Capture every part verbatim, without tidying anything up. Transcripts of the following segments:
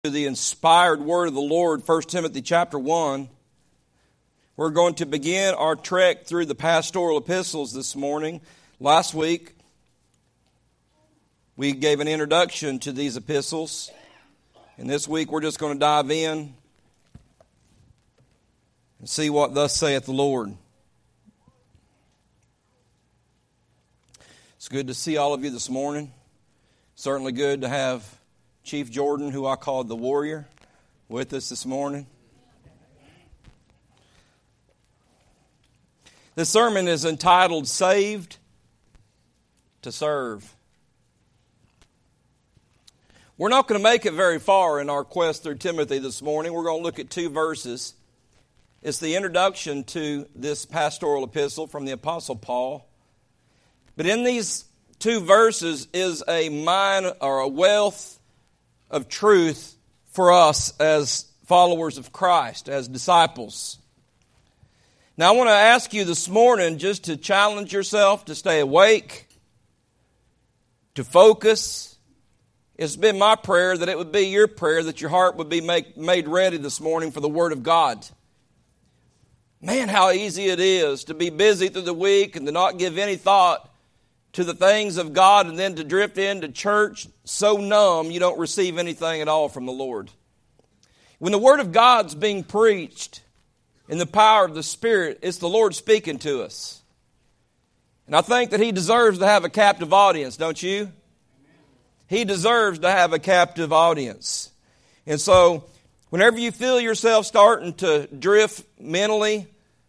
To the inspired word of the Lord, First Timothy chapter one. We're going to begin our trek through the pastoral epistles this morning. Last week, we gave an introduction to these epistles. And this week, we're just going to dive in and see what thus saith the Lord. It's good to see all of you this morning. Certainly good to have Chief Jordan, who I called the warrior, with us this morning. This sermon is entitled, Saved to Serve. We're not going to make it very far in our quest through Timothy this morning. We're going to look at two verses. It's the introduction to this pastoral epistle from the Apostle Paul. But in these two verses is a mine or a wealth of truth for us as followers of Christ, as disciples. Now I want to ask you this morning just to challenge yourself to stay awake, to focus. It's been my prayer that it would be your prayer that your heart would be make, made ready this morning for the Word of God. Man, how easy it is to be busy through the week and to not give any thought to the things of God, and then to drift into church so numb you don't receive anything at all from the Lord. When the Word of God's being preached in the power of the Spirit, it's the Lord speaking to us. And I think that He deserves to have a captive audience, don't you? He deserves to have a captive audience. And so, whenever you feel yourself starting to drift mentally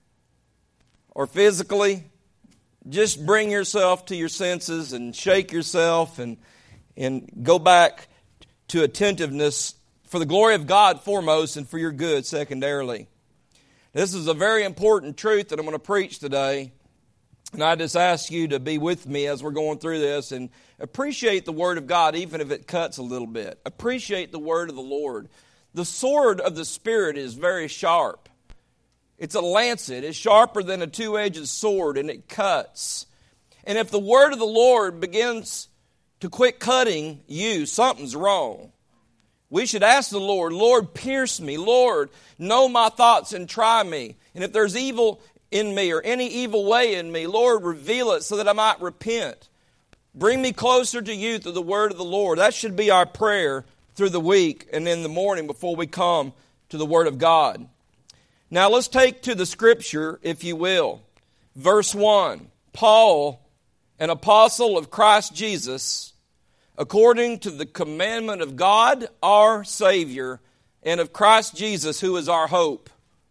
or physically, just bring yourself to your senses and shake yourself and, and go back to attentiveness for the glory of God foremost and for your good secondarily. This is a very important truth that I'm going to preach today. And I just ask you to be with me as we're going through this and appreciate the Word of God even if it cuts a little bit. Appreciate the Word of the Lord. The sword of the Spirit is very sharp. It's a lancet. It's sharper than a two-edged sword, and it cuts. And if the word of the Lord begins to quit cutting you, something's wrong. We should ask the Lord, Lord, pierce me. Lord, know my thoughts and try me. And if there's evil in me or any evil way in me, Lord, reveal it so that I might repent. Bring me closer to you through the word of the Lord. That should be our prayer through the week and in the morning before we come to the Word of God. Now let's take to the Scripture, if you will. Verse one, Paul, an apostle of Christ Jesus, according to the commandment of God, our Savior, and of Christ Jesus, who is our hope.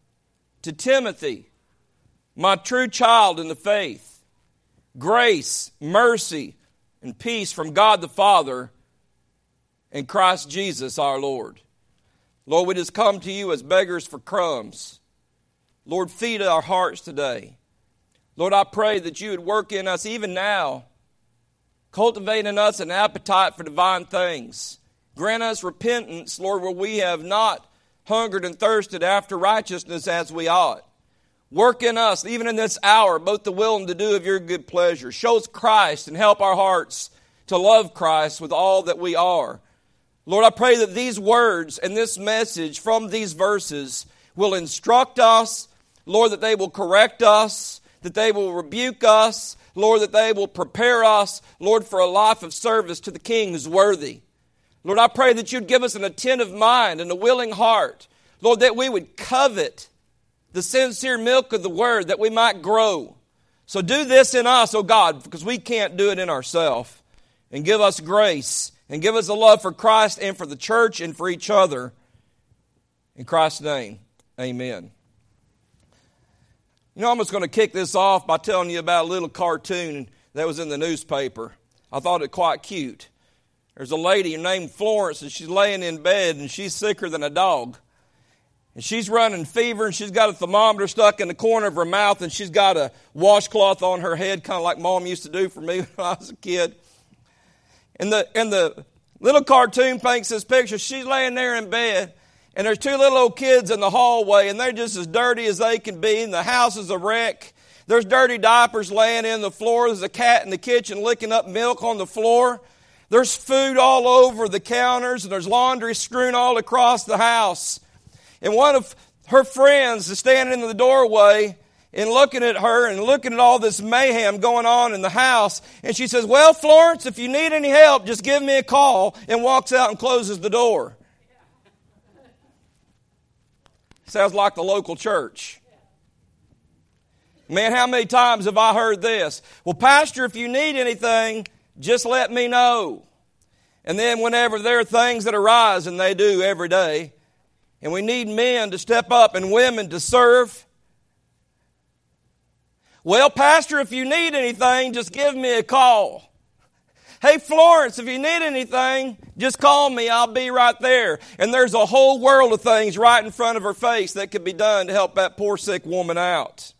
To Timothy, my true child in the faith, grace, mercy, and peace from God the Father and Christ Jesus our Lord. Lord, we just come to you as beggars for crumbs. Lord, feed our hearts today. Lord, I pray that you would work in us even now, cultivate in us an appetite for divine things. Grant us repentance, Lord, where we have not hungered and thirsted after righteousness as we ought. Work in us, even in this hour, both the will and the do of your good pleasure. Show us Christ and help our hearts to love Christ with all that we are. Lord, I pray that these words and this message from these verses will instruct us, Lord, that they will correct us, that they will rebuke us, Lord, that they will prepare us, Lord, for a life of service to the King who's worthy. Lord, I pray that you'd give us an attentive mind and a willing heart, Lord, that we would covet the sincere milk of the Word, that we might grow. So do this in us, oh God, because we can't do it in ourselves. And give us grace, and give us a love for Christ and for the church and for each other. In Christ's name, amen. You know, I'm just going to kick this off by telling you about a little cartoon that was in the newspaper. I thought it quite cute. There's a lady named Florence, and she's laying in bed, and she's sicker than a dog. And she's running fever, and she's got a thermometer stuck in the corner of her mouth, and she's got a washcloth on her head, kind of like Mom used to do for me when I was a kid. And the, and the little cartoon paints this picture. She's laying there in bed, and there's two little old kids in the hallway, and they're just as dirty as they can be, and the house is a wreck. There's dirty diapers laying in the floor. There's a cat in the kitchen licking up milk on the floor. There's food all over the counters, and there's laundry strewn all across the house. And one of her friends is standing in the doorway and looking at her and looking at all this mayhem going on in the house. And she says, "Well, Florence, if you need any help, just give me a call," and walks out and closes the door. Sounds like the local church. Man, how many times have I heard this? "Well, Pastor, if you need anything, just let me know." And then whenever there are things that arise, and they do every day, and we need men to step up and women to serve, "Well, Pastor, if you need anything, just give me a call." "Hey, Florence, if you need anything, just call me. I'll be right there." And there's a whole world of things right in front of her face that could be done to help that poor sick woman out.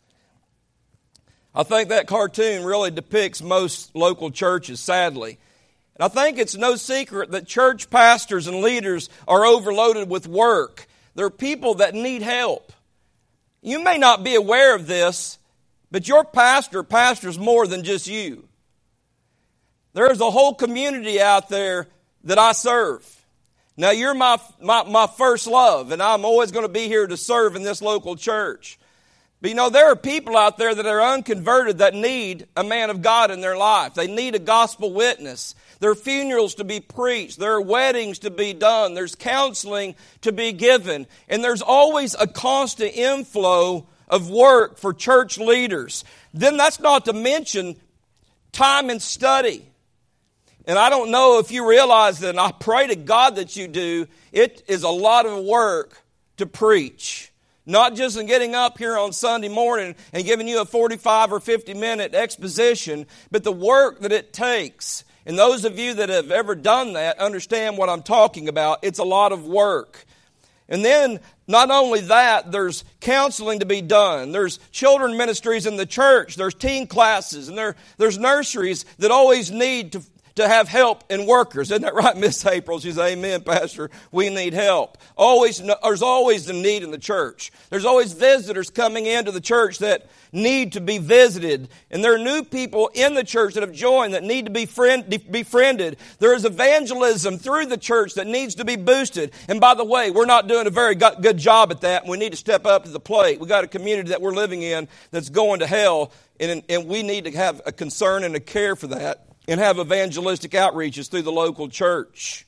I think that cartoon really depicts most local churches, sadly. And I think it's no secret that church pastors and leaders are overloaded with work. There are people that need help. You may not be aware of this, but your pastor pastors more than just you. There's a whole community out there that I serve. Now, you're my, my, my first love, and I'm always going to be here to serve in this local church. But you know, there are people out there that are unconverted that need a man of God in their life. They need a gospel witness. There are funerals to be preached. There are weddings to be done. There's counseling to be given. And there's always a constant inflow of work for church leaders. Then that's not to mention time and study. And I don't know if you realize that, and I pray to God that you do, it is a lot of work to preach. Not just in getting up here on Sunday morning and giving you a forty-five or fifty minute exposition, but the work that it takes. And those of you that have ever done that understand what I'm talking about. It's a lot of work. And then, not only that, there's counseling to be done. There's children ministries in the church. There's teen classes. And there, there's nurseries that always need to to have help and workers. Isn't that right, Miss April? She says, "Amen, Pastor. We need help." Always, there's always the need in the church. There's always visitors coming into the church that need to be visited. And there are new people in the church that have joined that need to be friend, befriended. There is evangelism through the church that needs to be boosted. And by the way, we're not doing a very good job at that, and we need to step up to the plate. We've got a community that we're living in that's going to hell, and, and we need to have a concern and a care for that, and have evangelistic outreaches through the local church.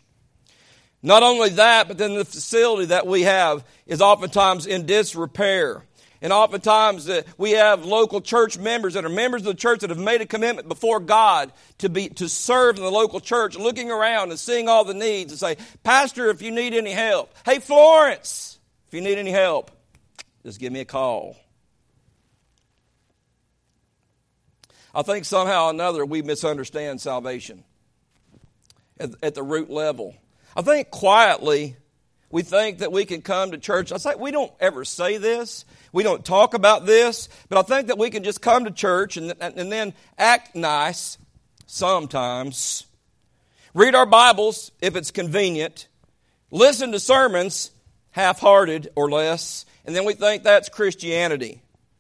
Not only that, but then the facility that we have is oftentimes in disrepair. And oftentimes uh, we have local church members that are members of the church that have made a commitment before God to be to serve in the local church, looking around and seeing all the needs and say, "Pastor, if you need any help. Hey, Florence, if you need any help, just give me a call." I think somehow or another we misunderstand salvation at, at the root level. I think quietly we think that we can come to church. I say we don't ever say this. We don't talk about this. But I think that we can just come to church and, and then act nice sometimes. Read our Bibles if it's convenient. Listen to sermons half-hearted or less. And then we think that's Christianity.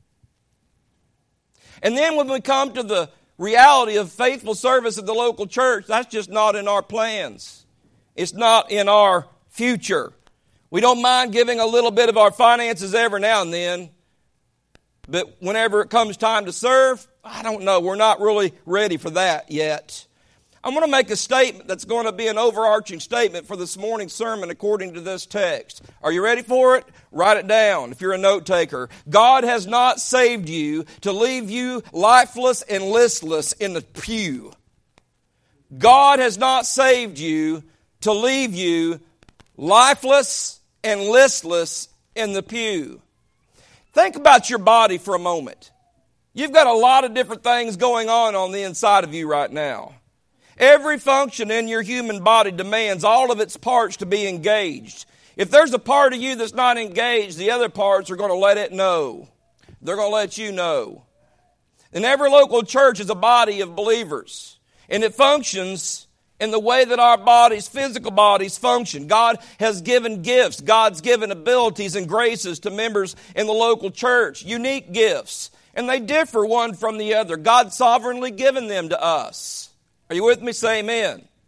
And then when we come to the reality of faithful service at the local church, that's just not in our plans. It's not in our future. We don't mind giving a little bit of our finances every now and then. But whenever it comes time to serve, I don't know. We're not really ready for that yet. I'm going to make a statement that's going to be an overarching statement for this morning's sermon according to this text. Are you ready for it? Write it down if you're a note taker. God has not saved you to leave you lifeless and listless in the pew. God has not saved you to leave you lifeless and listless in the pew. Think about your body for a moment. You've got a lot of different things going on on the inside of you right now. Every function in your human body demands all of its parts to be engaged. If there's a part of you that's not engaged, the other parts are going to let it know. They're going to let you know. And every local church is a body of believers. And it functions in the way that our bodies, physical bodies, function. God has given gifts. God's given abilities and graces to members in the local church. Unique gifts. And they differ one from the other. God's sovereignly given them to us. Are you with me? Say amen.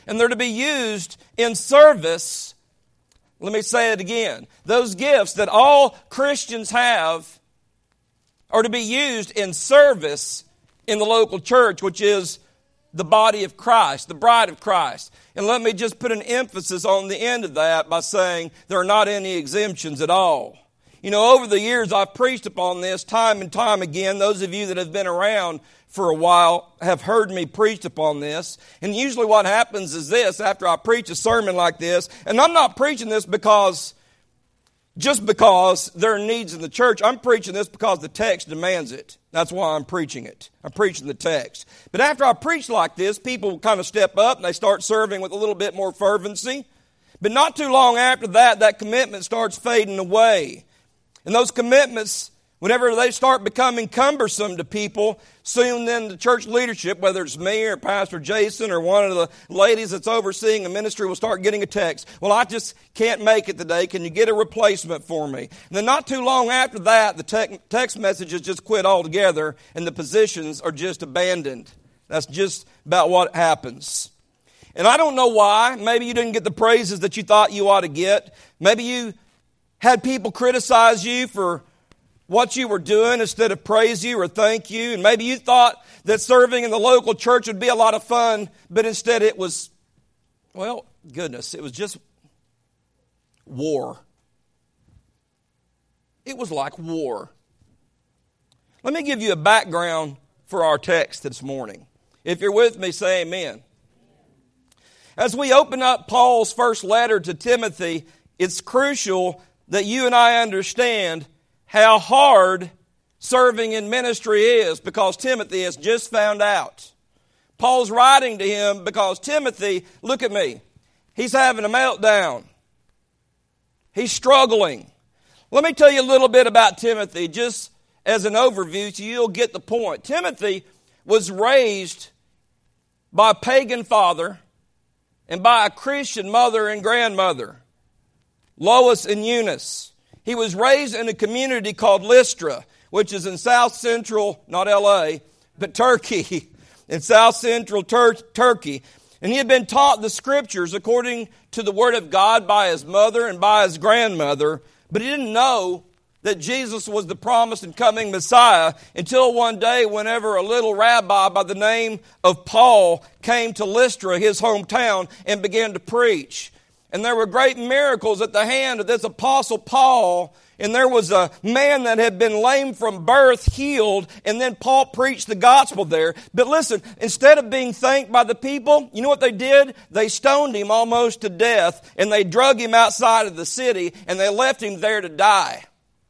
and they're to be used in service. Let me say it again. Those gifts that all Christians have are to be used in service in the local church, which is the body of Christ, the bride of Christ. And let me just put an emphasis on the end of that by saying there are not any exemptions at all. You know, over the years I've preached upon this time and time again. Those of you that have been around for a while have heard me preach upon this. And usually what happens is this, after I preach a sermon like this, and I'm not preaching this because, just because there are needs in the church. I'm preaching this because the text demands it. That's why I'm preaching it. I'm preaching the text. But after I preach like this, people kind of step up and they start serving with a little bit more fervency. But not too long after that, that commitment starts fading away. And those commitments, whenever they start becoming cumbersome to people, soon then the church leadership, whether it's me or Pastor Jason or one of the ladies that's overseeing the ministry, will start getting a text. Well, I just can't make it today. Can you get a replacement for me? And then not too long after that, the te- text messages just quit altogether and the positions are just abandoned. That's just about what happens. And I don't know why. Maybe you didn't get the praises that you thought you ought to get. Maybe you had people criticize you for what you were doing instead of praise you or thank you. And maybe you thought that serving in the local church would be a lot of fun, but instead it was, well, goodness, it was just war. It was like war. Let me give you a background for our text this morning. If you're with me, say amen. As we open up Paul's first letter to Timothy, it's crucial that you and I understand how hard serving in ministry is, because Timothy has just found out. Paul's writing to him because Timothy, look at me, he's having a meltdown. He's struggling. Let me tell you a little bit about Timothy, just as an overview so you'll get the point. Timothy was raised by a pagan father and by a Christian mother and grandmother, Lois and Eunice. He was raised in a community called Lystra, which is in south central, not L A, but Turkey, in south central Tur- Turkey. And he had been taught the scriptures according to the word of God by his mother and by his grandmother, but he didn't know that Jesus was the promised and coming Messiah until one day whenever a little rabbi by the name of Paul came to Lystra, his hometown, and began to preach. And there were great miracles at the hand of this apostle Paul. And there was a man that had been lame from birth healed. And then Paul preached the gospel there. But listen, instead of being thanked by the people, you know what they did? They stoned him almost to death. And they drug him outside of the city. And they left him there to die.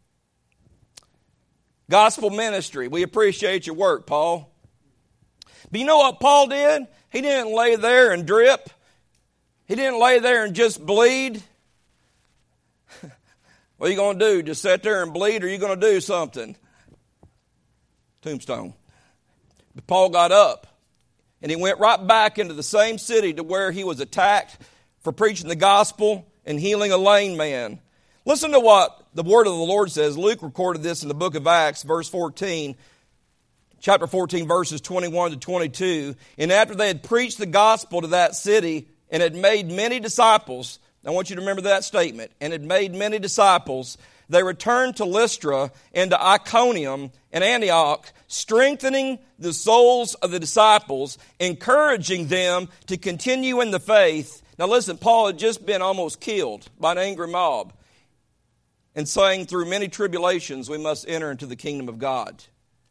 Gospel ministry. We appreciate your work, Paul. But you know what Paul did? He didn't lay there and drip. He didn't lay there and just bleed. What are you going to do? Just sit there and bleed, or are you going to do something? Tombstone. But Paul got up, and he went right back into the same city to where he was attacked for preaching the gospel and healing a lame man. Listen to what the word of the Lord says. Luke recorded this in the book of Acts, verse fourteen, chapter fourteen, verses twenty-one to twenty-two. And after they had preached the gospel to that city, and had made many disciples, I want you to remember that statement, and had made many disciples, they returned to Lystra and to Iconium and Antioch, strengthening the souls of the disciples, encouraging them to continue in the faith. Now listen, Paul had just been almost killed by an angry mob, and saying, through many tribulations we must enter into the kingdom of God.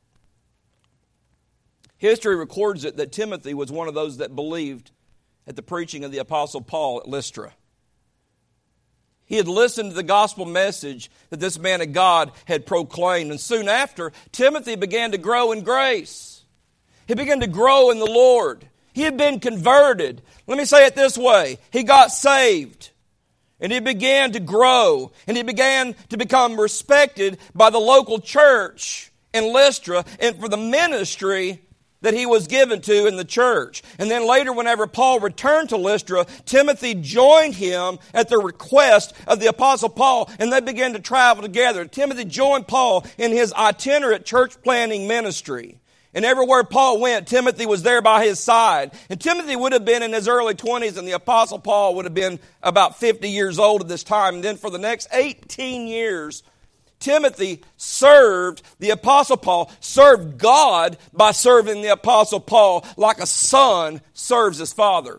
History records it that Timothy was one of those that believed at the preaching of the Apostle Paul at Lystra. He had listened to the gospel message that this man of God had proclaimed. And soon after, Timothy began to grow in grace. He began to grow in the Lord. He had been converted. Let me say it this way. He got saved. And he began to grow. And he began to become respected by the local church in Lystra and for the ministry that he was given to in the church. And then later, whenever Paul returned to Lystra, Timothy joined him at the request of the Apostle Paul, and they began to travel together. Timothy joined Paul in his itinerant church planting ministry. And everywhere Paul went, Timothy was there by his side. And Timothy would have been in his early twenties, and the Apostle Paul would have been about fifty years old at this time. And then for the next eighteen years, Timothy served the Apostle Paul, served God by serving the Apostle Paul like a son serves his father.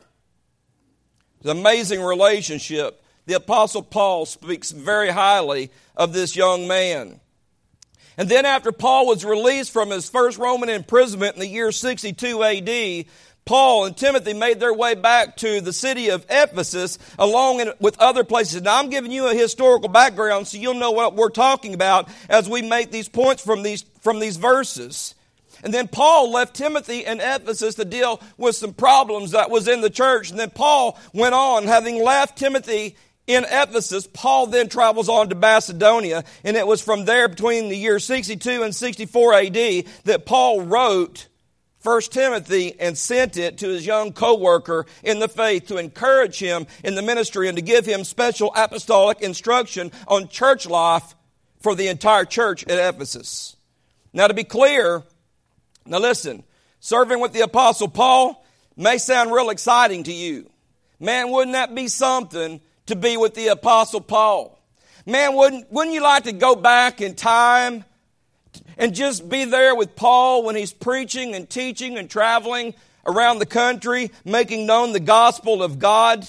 It's an amazing relationship. The Apostle Paul speaks very highly of this young man. And then after Paul was released from his first Roman imprisonment in the year sixty-two A D, Paul and Timothy made their way back to the city of Ephesus along in, with other places. Now I'm giving you a historical background so you'll know what we're talking about as we make these points from these, from these verses. And then Paul left Timothy in Ephesus to deal with some problems that was in the church. And then Paul went on, having left Timothy in Ephesus, Paul then travels on to Macedonia, and it was from there between the year sixty-two and sixty-four A D that Paul wrote First Timothy and sent it to his young co-worker in the faith to encourage him in the ministry and to give him special apostolic instruction on church life for the entire church at Ephesus. Now to be clear, now listen, serving with the Apostle Paul may sound real exciting to you. Man, wouldn't that be something to be with the Apostle Paul? Man, wouldn't, wouldn't you like to go back in time and just be there with Paul when he's preaching and teaching and traveling around the country, making known the gospel of God?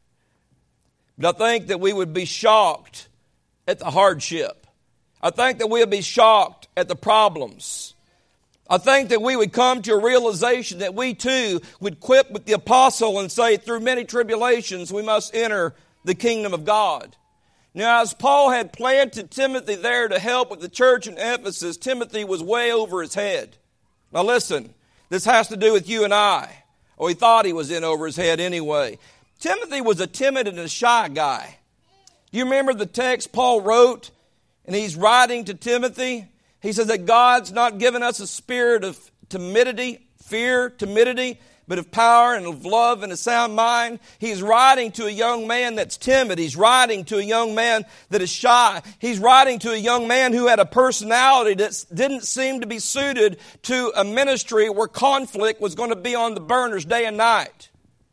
But I think that we would be shocked at the hardship. I think that we would be shocked at the problems. I think that we would come to a realization that we too would quit with the apostle and say, through many tribulations we must enter the kingdom of God. Now, as Paul had planted Timothy there to help with the church in Ephesus, Timothy was way over his head. Now listen, this has to do with you and I. Or he thought he was in over his head anyway. Timothy was a timid and a shy guy. Do you remember the text Paul wrote? And he's writing to Timothy. He says that God's not given us a spirit of timidity, fear, timidity, but of power and of love and a sound mind. He's writing to a young man that's timid. He's writing to a young man that is shy. He's writing to a young man who had a personality that didn't seem to be suited to a ministry where conflict was going to be on the burners day and night.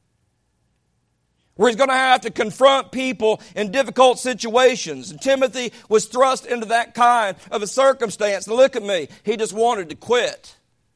Where he's going to have to confront people in difficult situations. And Timothy was thrust into that kind of a circumstance. Now look at me. He just wanted to quit.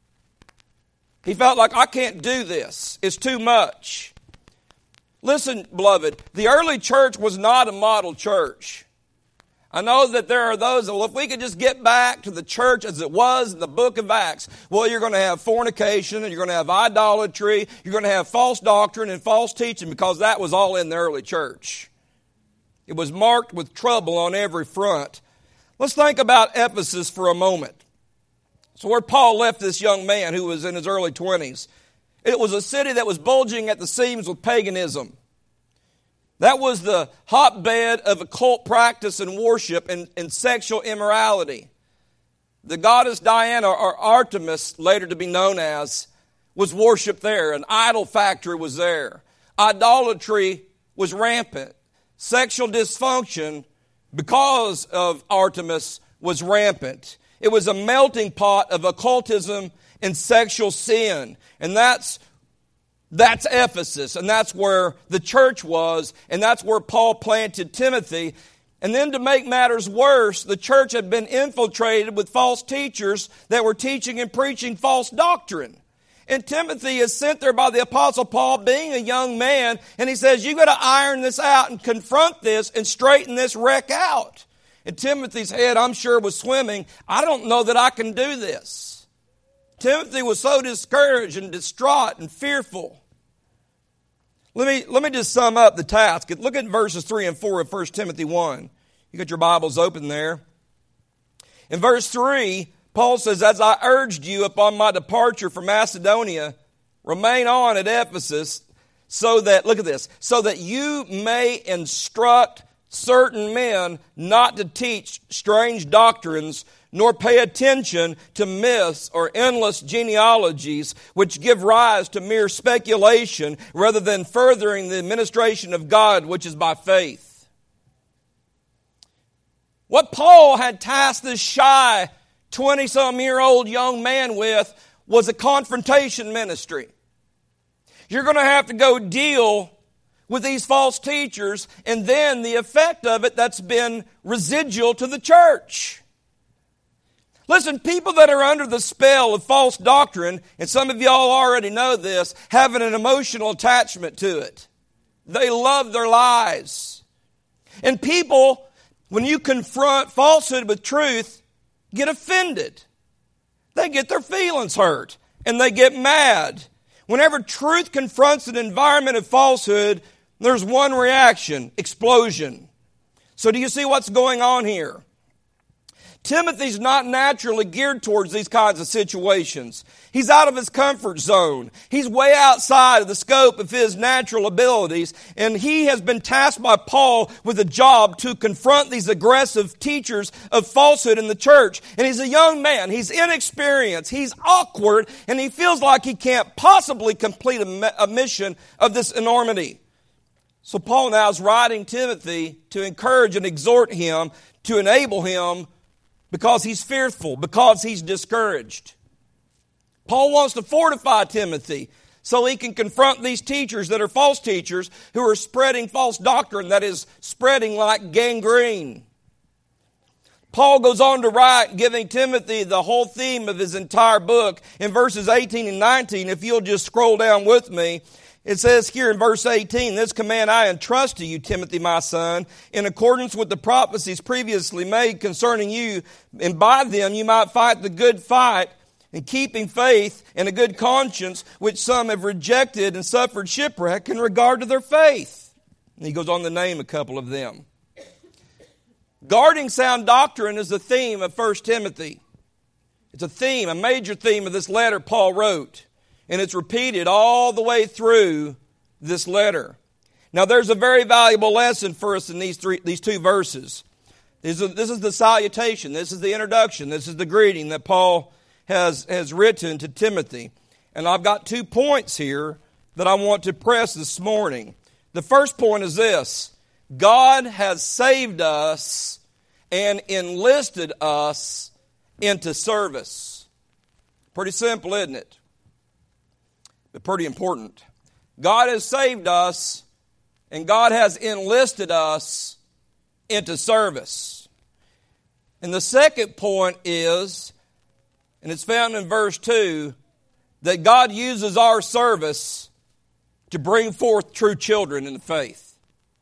He felt like, I can't do this. It's too much. Listen, beloved, the early church was not a model church. I know that there are those that, well, if we could just get back to the church as it was in the book of Acts, well, you're going to have fornication, and you're going to have idolatry, you're going to have false doctrine and false teaching, because that was all in the early church. It was marked with trouble on every front. Let's think about Ephesus for a moment. So where Paul left this young man who was in his early twenties, it was a city that was bulging at the seams with paganism. That was the hotbed of occult practice and worship and, and sexual immorality. The goddess Diana, or Artemis, later to be known as, was worshipped there. An idol factory was there. Idolatry was rampant. Sexual dysfunction, because of Artemis, was rampant. It was a melting pot of occultism and sexual sin. And that's That's Ephesus, and that's where the church was, and that's where Paul planted Timothy. And then to make matters worse, the church had been infiltrated with false teachers that were teaching and preaching false doctrine. And Timothy is sent there by the Apostle Paul, being a young man, and he says, you've got to iron this out and confront this and straighten this wreck out. And Timothy's head, I'm sure, was swimming. I don't know that I can do this. Timothy was so discouraged and distraught and fearful. Let me, let me just sum up the task. Look at verses three and four of First Timothy one. You got your Bibles open there. In verse three, Paul says, as I urged you upon my departure from Macedonia, remain on at Ephesus, so that, look at this, so that you may instruct certain men not to teach strange doctrines, nor pay attention to myths or endless genealogies which give rise to mere speculation rather than furthering the administration of God, which is by faith. What Paul had tasked this shy twenty-some-year-old young man with was a confrontation ministry. You're going to have to go deal with these false teachers, and then the effect of it that's been residual to the church. Listen, people that are under the spell of false doctrine, and some of y'all already know this, have an emotional attachment to it. They love their lies. And people, when you confront falsehood with truth, get offended. They get their feelings hurt, and they get mad. Whenever truth confronts an environment of falsehood, there's one reaction: explosion. So do you see what's going on here? Timothy's not naturally geared towards these kinds of situations. He's out of his comfort zone. He's way outside of the scope of his natural abilities, and he has been tasked by Paul with a job to confront these aggressive teachers of falsehood in the church. And he's a young man. He's inexperienced. He's awkward, and he feels like he can't possibly complete a mission of this enormity. So Paul now is writing Timothy to encourage and exhort him, to enable him, because he's fearful, because he's discouraged. Paul wants to fortify Timothy so he can confront these teachers that are false teachers who are spreading false doctrine that is spreading like gangrene. Paul goes on to write, giving Timothy the whole theme of his entire book in verses eighteen and nineteen. If you'll just scroll down with me, it says here in verse eighteen, "This command I entrust to you, Timothy, my son, in accordance with the prophecies previously made concerning you, and by them you might fight the good fight, and keeping faith and a good conscience, which some have rejected and suffered shipwreck in regard to their faith." And he goes on to name a couple of them. Guarding sound doctrine is the theme of First Timothy. It's a theme, a major theme of this letter Paul wrote. And it's repeated all the way through this letter. Now there's a very valuable lesson for us in these three, these two verses. This is, this is the salutation. This is the introduction. This is the greeting that Paul has, has written to Timothy. And I've got two points here that I want to press this morning. The first point is this: God has saved us and enlisted us into service. Pretty simple, isn't it? But pretty important. God has saved us, and God has enlisted us into service. And the second point is, and it's found in verse two, that God uses our service to bring forth true children in the faith.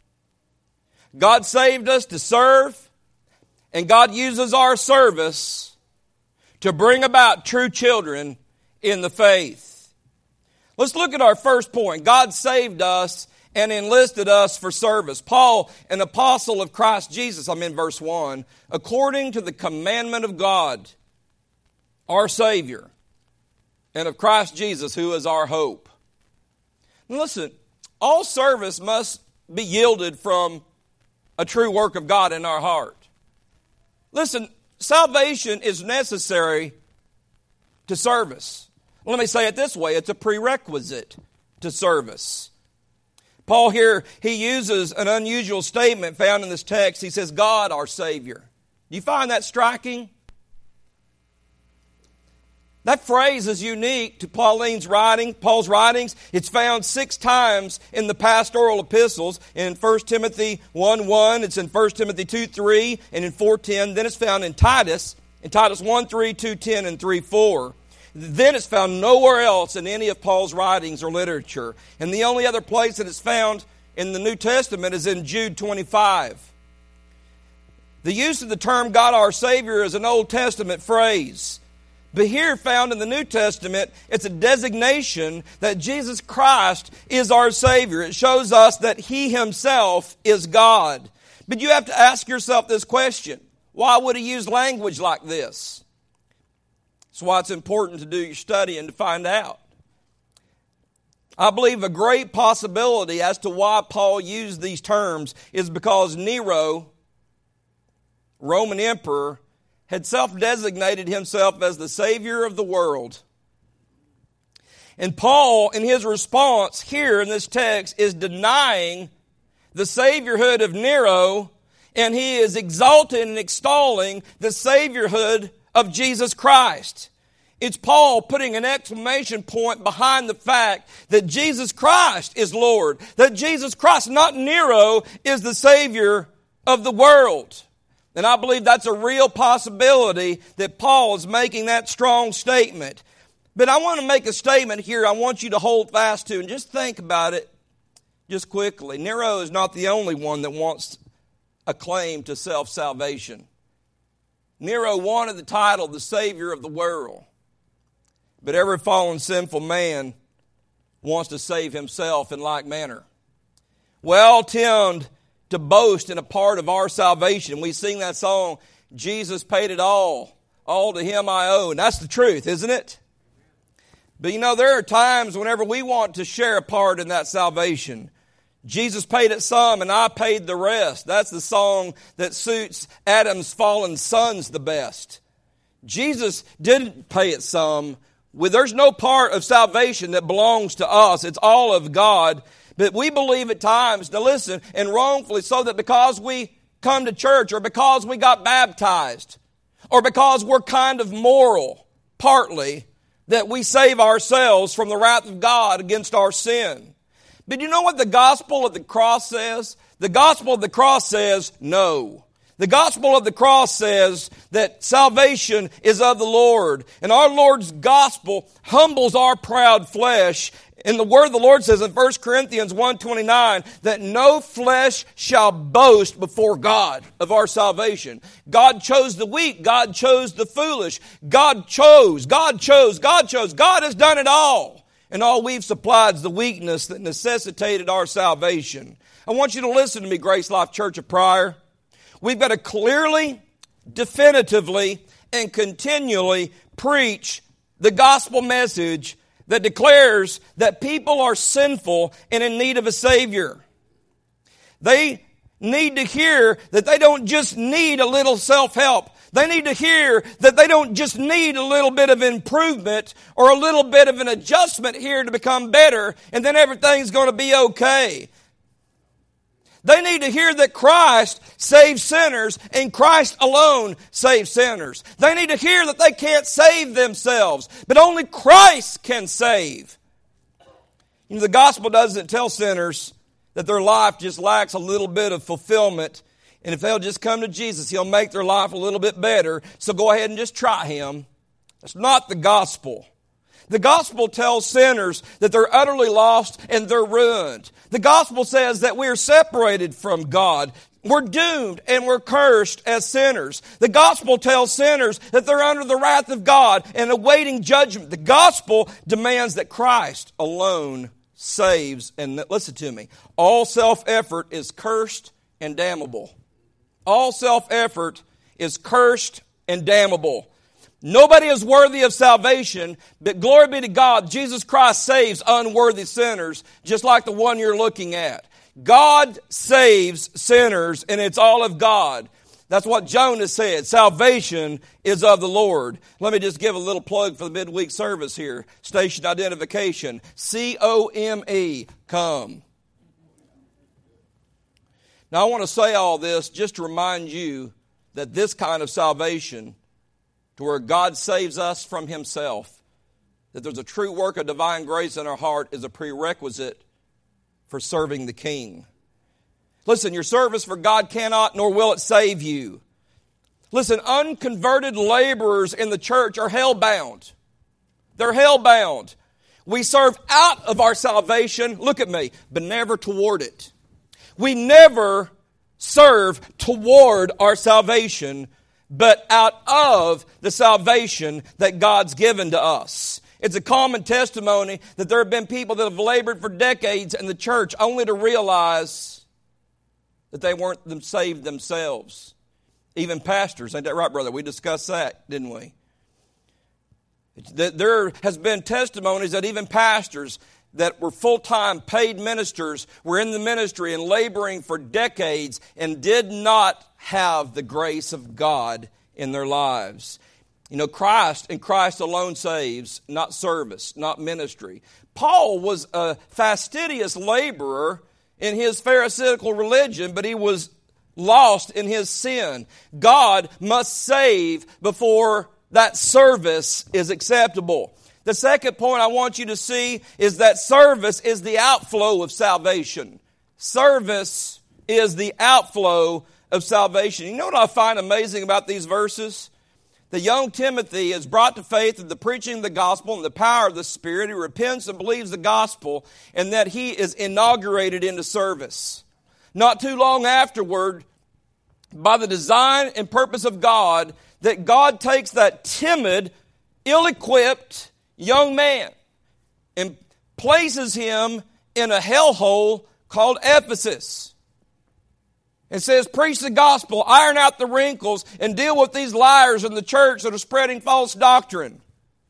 God saved us to serve, and God uses our service to bring about true children in the faith. Let's look at our first point. God saved us and enlisted us for service. Paul, an apostle of Christ Jesus, I'm in verse one, according to the commandment of God, our Savior, and of Christ Jesus, who is our hope. Now listen, all service must be yielded from a true work of God in our heart. Listen, salvation is necessary to service. Let me say it this way: it's a prerequisite to service. Paul here, he uses an unusual statement found in this text. He says, God our Savior. Do you find that striking? That phrase is unique to Pauline's writing, Paul's writings. It's found six times in the pastoral epistles. In First Timothy one one, it's in First Timothy two three, and in four ten. Then it's found in Titus, in Titus one three, two ten, and three four. Then it's found nowhere else in any of Paul's writings or literature. And the only other place that it's found in the New Testament is in Jude twenty-five. The use of the term God our Savior is an Old Testament phrase. But here found in the New Testament, it's a designation that Jesus Christ is our Savior. It shows us that He Himself is God. But you have to ask yourself this question: why would He use language like this? That's why it's important to do your study and to find out. I believe a great possibility as to why Paul used these terms is because Nero, Roman emperor, had self-designated himself as the Savior of the world. And Paul, in his response here in this text, is denying the saviorhood of Nero, and he is exalting and extolling the saviorhood of Jesus Christ. It's Paul putting an exclamation point behind the fact that Jesus Christ is Lord. That Jesus Christ, not Nero, is the Savior of the world. And I believe that's a real possibility that Paul is making that strong statement. But I want to make a statement here I want you to hold fast to and just think about it just quickly. Nero is not the only one that wants a claim to self-salvation. Nero wanted the title, the Savior of the world. But every fallen sinful man wants to save himself in like manner. We all tend to boast in a part of our salvation. We sing that song, Jesus paid it all, all to Him I owe. And that's the truth, isn't it? But you know, there are times whenever we want to share a part in that salvation. Jesus paid it some and I paid the rest. That's the song that suits Adam's fallen sons the best. Jesus didn't pay it some. Well, there's no part of salvation that belongs to us. It's all of God. But we believe at times, now listen, and wrongfully so, that because we come to church or because we got baptized or because we're kind of moral, partly, that we save ourselves from the wrath of God against our sin. But you know what the gospel of the cross says? The gospel of the cross says no. The gospel of the cross says that salvation is of the Lord. And our Lord's gospel humbles our proud flesh. And the word of the Lord says in First Corinthians one twenty-nine that no flesh shall boast before God of our salvation. God chose the weak. God chose the foolish. God chose. God chose. God chose. God has done it all. And all we've supplied is the weakness that necessitated our salvation. I want you to listen to me, Grace Life Church of Pryor. We've got to clearly, definitively, and continually preach the gospel message that declares that people are sinful and in need of a Savior. They need to hear that they don't just need a little self-help. They need to hear that they don't just need a little bit of improvement or a little bit of an adjustment here to become better and then everything's going to be okay. They need to hear that Christ saves sinners and Christ alone saves sinners. They need to hear that they can't save themselves, but only Christ can save. You know, the gospel doesn't tell sinners that their life just lacks a little bit of fulfillment, and if they'll just come to Jesus, He'll make their life a little bit better, so go ahead and just try Him. That's not the gospel. The gospel tells sinners that they're utterly lost and they're ruined. The gospel says that we're separated from God. We're doomed and we're cursed as sinners. The gospel tells sinners that they're under the wrath of God and awaiting judgment. The gospel demands that Christ alone saves. And listen to me, all self-effort is cursed and damnable. All self-effort is cursed and damnable. Nobody is worthy of salvation, but glory be to God, Jesus Christ saves unworthy sinners, just like the one you're looking at. God saves sinners, and it's all of God. That's what Jonah said. Salvation is of the Lord. Let me just give a little plug for the midweek service here. Station identification. C O M E. Come. Now I want to say all this just to remind you that this kind of salvation, to where God saves us from Himself, that there's a true work of divine grace in our heart, is a prerequisite for serving the King. Listen, your service for God cannot nor will it save you. Listen, unconverted laborers in the church are hell-bound. They're hell-bound. We serve out of our salvation, look at me, but never toward it. We never serve toward our salvation, but out of the salvation that God's given to us. It's a common testimony that there have been people that have labored for decades in the church only to realize that they weren't them saved themselves. Even pastors, ain't that right, brother? We discussed that, didn't we? There has been testimonies that even pastors that were full-time paid ministers were in the ministry and laboring for decades and did not have the grace of God in their lives. You know, Christ and Christ alone saves, not service, not ministry. Paul was a fastidious laborer in his Pharisaical religion, but he was lost in his sin. God must save before that service is acceptable. The second point I want you to see is that service is the outflow of salvation. Service is the outflow of salvation. You know what I find amazing about these verses? The young Timothy is brought to faith in the preaching of the gospel and the power of the Spirit. He repents and believes the gospel, and that he is inaugurated into service. Not too long afterward, by the design and purpose of God, that God takes that timid, ill-equipped young man and places him in a hellhole called Ephesus. It says, preach the gospel, iron out the wrinkles, and deal with these liars in the church that are spreading false doctrine.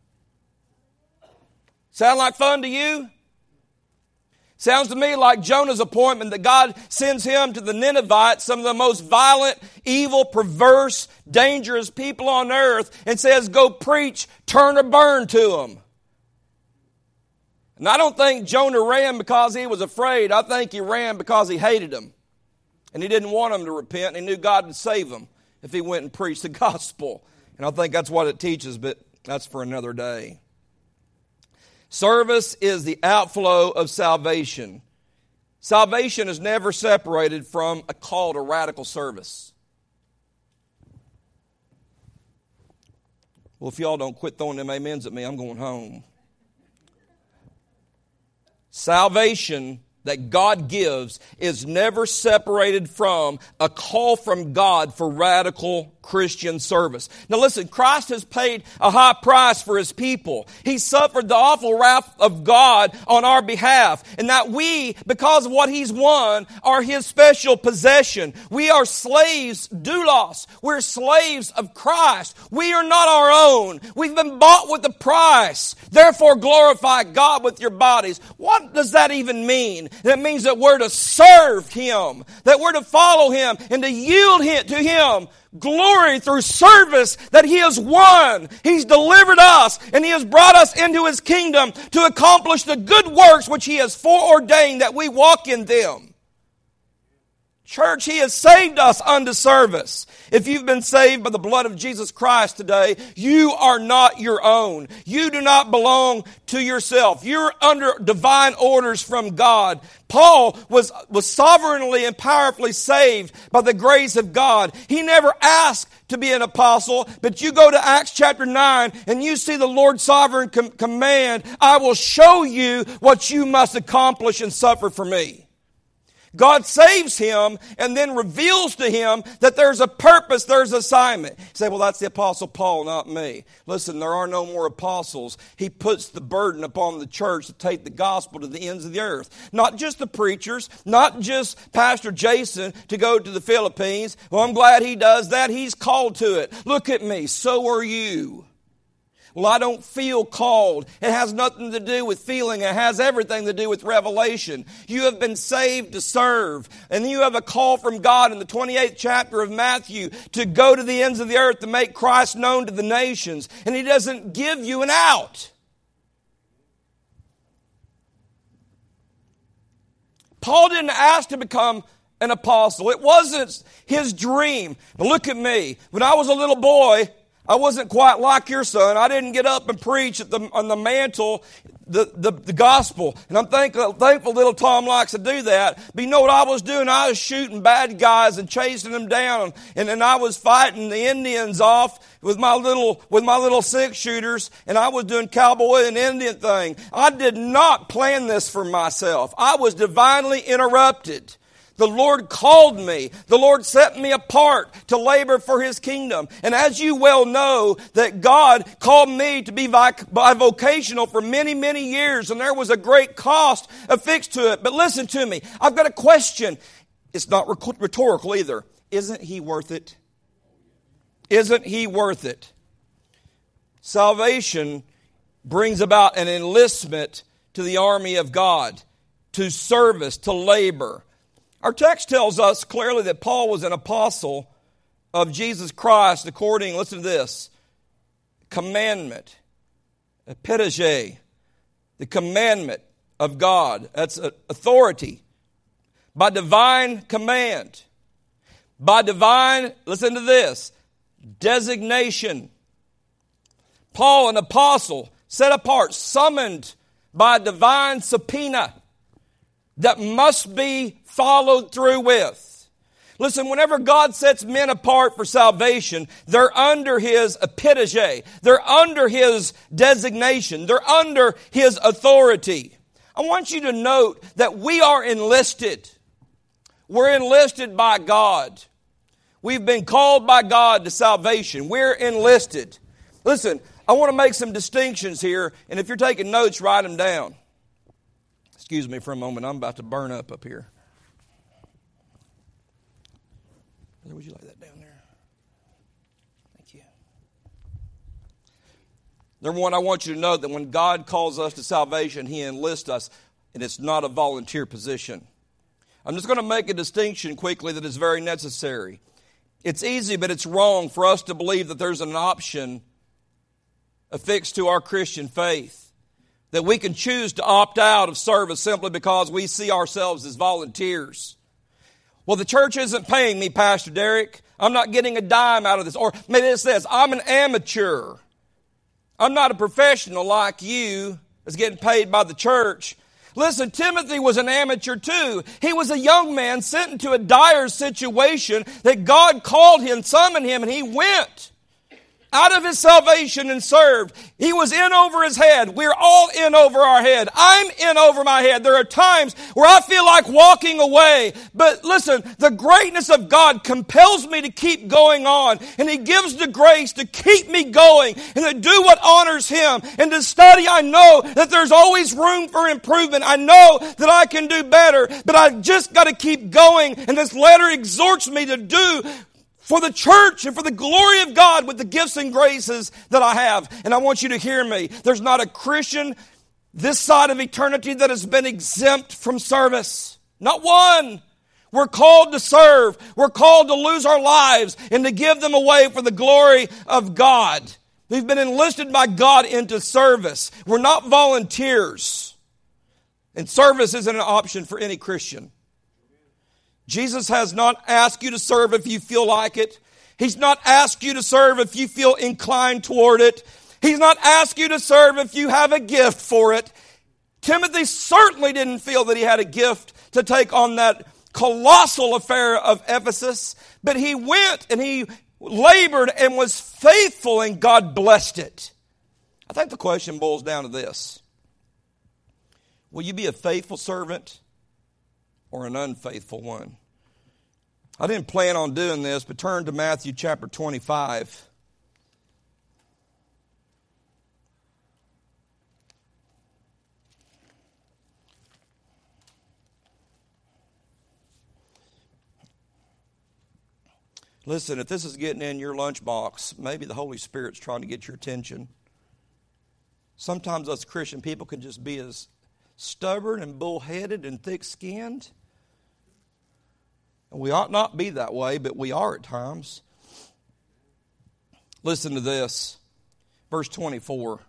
Sound like fun to you? Sounds to me like Jonah's appointment, that God sends him to the Ninevites, some of the most violent, evil, perverse, dangerous people on earth, and says, go preach, turn or burn to them. And I don't think Jonah ran because he was afraid. I think he ran because he hated them. And he didn't want them to repent. And he knew God would save them if he went and preached the gospel. And I think that's what it teaches, but that's for another day. Service is the outflow of salvation. Salvation is never separated from a call to radical service. Well, if y'all don't quit throwing them amens at me, I'm going home. Salvation that God gives is never separated from a call from God for radical Christian service. Now listen, Christ has paid a high price for His people. He suffered the awful wrath of God on our behalf, and that we, because of what He's won, are His special possession. We are slaves, doulos. We're slaves of Christ. We are not our own. We've been bought with a price. Therefore glorify God with your bodies. What does that even mean? That means that we're to serve Him, that we're to follow Him, and to yield to Him glory through service that He has won. He's delivered us, and He has brought us into His kingdom to accomplish the good works which He has foreordained that we walk in them. Church, He has saved us unto service. If you've been saved by the blood of Jesus Christ today, you are not your own. You do not belong to yourself. You're under divine orders from God. Paul was, was sovereignly and powerfully saved by the grace of God. He never asked to be an apostle, but you go to Acts chapter nine and you see the Lord's sovereign com- command, I will show you what you must accomplish and suffer for me. God saves him and then reveals to him that there's a purpose, there's an assignment. You say, well, that's the Apostle Paul, not me. Listen, there are no more apostles. He puts the burden upon the church to take the gospel to the ends of the earth. Not just the preachers, not just Pastor Jason to go to the Philippines. Well, I'm glad he does that. He's called to it. Look at me, so are you. Well, I don't feel called. It has nothing to do with feeling. It has everything to do with revelation. You have been saved to serve. And you have a call from God in the twenty-eighth chapter of Matthew to go to the ends of the earth to make Christ known to the nations. And He doesn't give you an out. Paul didn't ask to become an apostle. It wasn't his dream. Now look at me. When I was a little boy, I wasn't quite like your son. I didn't get up and preach at the, on the mantle the, the, the gospel. And I'm thankful, thankful little Tom likes to do that. But you know what I was doing? I was shooting bad guys and chasing them down. And then I was fighting the Indians off with my little with my little six shooters. And I was doing cowboy and Indian thing. I did not plan this for myself. I was divinely interrupted. The Lord called me. The Lord set me apart to labor for His kingdom. And as you well know, that God called me to be bivocational for many, many years. And there was a great cost affixed to it. But listen to me. I've got a question. It's not rhetorical either. Isn't He worth it? Isn't He worth it? Salvation brings about an enlistment to the army of God, to service, to labor. Our text tells us clearly that Paul was an apostle of Jesus Christ according, listen to this, commandment, epitage, the commandment of God. That's authority. By divine command. By divine, listen to this, designation. Paul, an apostle, set apart, summoned by a divine subpoena that must be followed through with. Listen, whenever God sets men apart for salvation, they're under His epitage. They're under His designation. They're under His authority. I want you to note that we are enlisted. We're enlisted by God. We've been called by God to salvation. We're enlisted. Listen, I want to make some distinctions here, and if you're taking notes, write them down. Excuse me for a moment. I'm about to burn up up here. Would you lay that down there? Thank you. Number one, I want you to know that when God calls us to salvation, He enlists us, and it's not a volunteer position. I'm just going to make a distinction quickly that is very necessary. It's easy, but it's wrong for us to believe that there's an option affixed to our Christian faith, that we can choose to opt out of service simply because we see ourselves as volunteers. Well, the church isn't paying me, Pastor Derek. I'm not getting a dime out of this. Or maybe it says, I'm an amateur. I'm not a professional like you that's getting paid by the church. Listen, Timothy was an amateur too. He was a young man sent into a dire situation that God called him, summoned him, and he went out of his salvation and served. He was in over his head. We're all in over our head. I'm in over my head. There are times where I feel like walking away. But listen, the greatness of God compels me to keep going on. And He gives the grace to keep me going and to do what honors Him. And to study, I know that there's always room for improvement. I know that I can do better. But I've just got to keep going. And this letter exhorts me to do for the church and for the glory of God with the gifts and graces that I have. And I want you to hear me. There's not a Christian this side of eternity that has been exempt from service. Not one. We're called to serve. We're called to lose our lives and to give them away for the glory of God. We've been enlisted by God into service. We're not volunteers. And service isn't an option for any Christian. Jesus has not asked you to serve if you feel like it. He's not asked you to serve if you feel inclined toward it. He's not asked you to serve if you have a gift for it. Timothy certainly didn't feel that he had a gift to take on that colossal affair of Ephesus, but he went and he labored and was faithful, and God blessed it. I think the question boils down to this. Will you be a faithful servant or an unfaithful one? I didn't plan on doing this, but turn to Matthew chapter twenty-five. Listen, if this is getting in your lunchbox, maybe the Holy Spirit's trying to get your attention. Sometimes us Christian people can just be as stubborn and bullheaded and thick-skinned. And we ought not be that way, but we are at times. Listen to this. Verse twenty-four.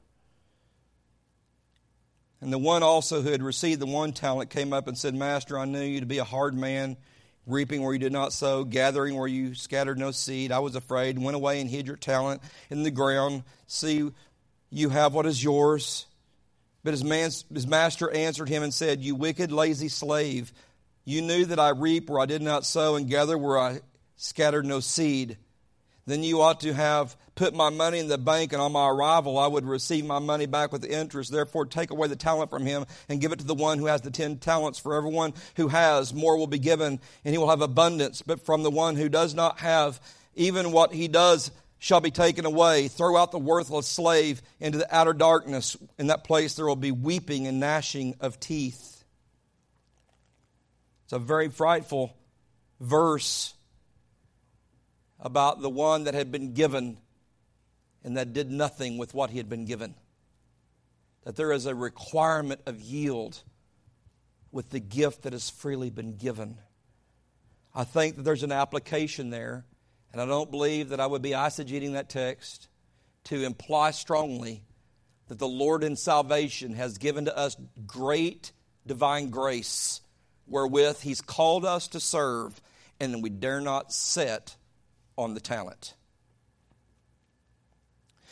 And the one also who had received the one talent came up and said, Master, I knew you to be a hard man, reaping where you did not sow, gathering where you scattered no seed. I was afraid, went away and hid your talent in the ground. See, you have what is yours. But his, man, his master answered him and said, You wicked, lazy slave, you knew that I reap where I did not sow and gather where I scattered no seed. Then you ought to have put my money in the bank, and on my arrival I would receive my money back with interest. Therefore take away the talent from him and give it to the one who has the ten talents. For everyone who has, more will be given, and he will have abundance. But from the one who does not have, even what he does shall be taken away. Throw out the worthless slave into the outer darkness. In that place there will be weeping and gnashing of teeth. It's a very frightful verse about the one that had been given and that did nothing with what he had been given. That there is a requirement of yield with the gift that has freely been given. I think that there's an application there, and I don't believe that I would be eisegeting that text to imply strongly that the Lord in salvation has given to us great divine grace wherewith He's called us to serve, and then we dare not set on the talent.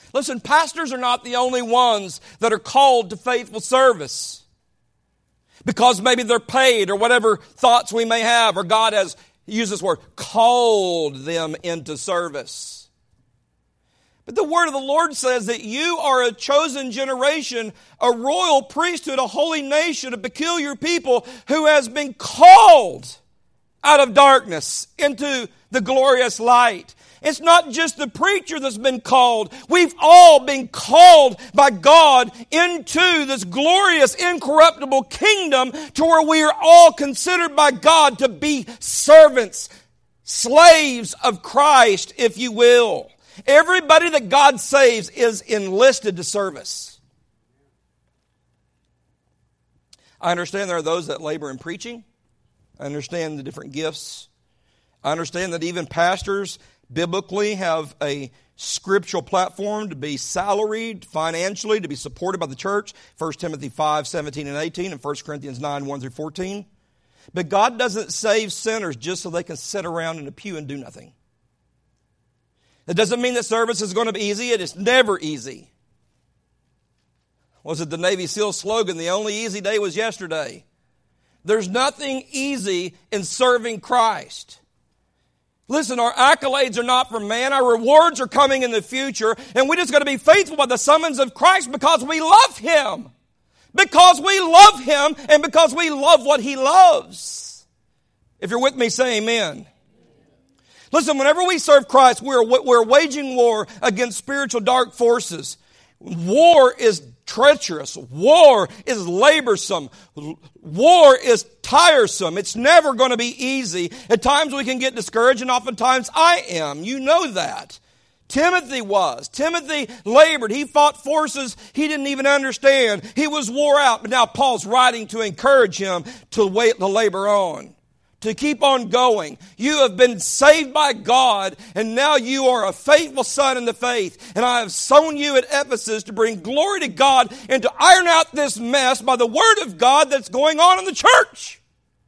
Listen, pastors are not the only ones that are called to faithful service. Because maybe they're paid or whatever thoughts we may have, or God has, used this word, called them into service. But the word of the Lord says that you are a chosen generation, a royal priesthood, a holy nation, a peculiar people who has been called out of darkness into the glorious light. It's not just the preacher that's been called. We've all been called by God into this glorious, incorruptible kingdom to where we are all considered by God to be servants, slaves of Christ, if you will. Everybody that God saves is enlisted to service. I understand there are those that labor in preaching. I understand the different gifts. I understand that even pastors biblically have a scriptural platform to be salaried financially, to be supported by the church. First Timothy five, seventeen and eighteen, and First Corinthians nine, one through fourteen. But God doesn't save sinners just so they can sit around in a pew and do nothing. That doesn't mean that service is going to be easy. It is never easy. Was it the Navy SEAL slogan, the only easy day was yesterday? There's nothing easy in serving Christ. Listen, our accolades are not from man. Our rewards are coming in the future. And we just got to be faithful by the summons of Christ because we love Him. Because we love Him and because we love what He loves. If you're with me, say amen. Listen, whenever we serve Christ, we're, we're waging war against spiritual dark forces. War is treacherous. War is laborsome. War is tiresome. It's never going to be easy. At times we can get discouraged, and oftentimes I am. You know that. Timothy was. Timothy labored. He fought forces he didn't even understand. He was wore out. But now Paul's writing to encourage him to wait, to labor on. To keep on going. You have been saved by God, and now you are a faithful son in the faith. And I have sown you at Ephesus to bring glory to God and to iron out this mess by the word of God that's going on in the church.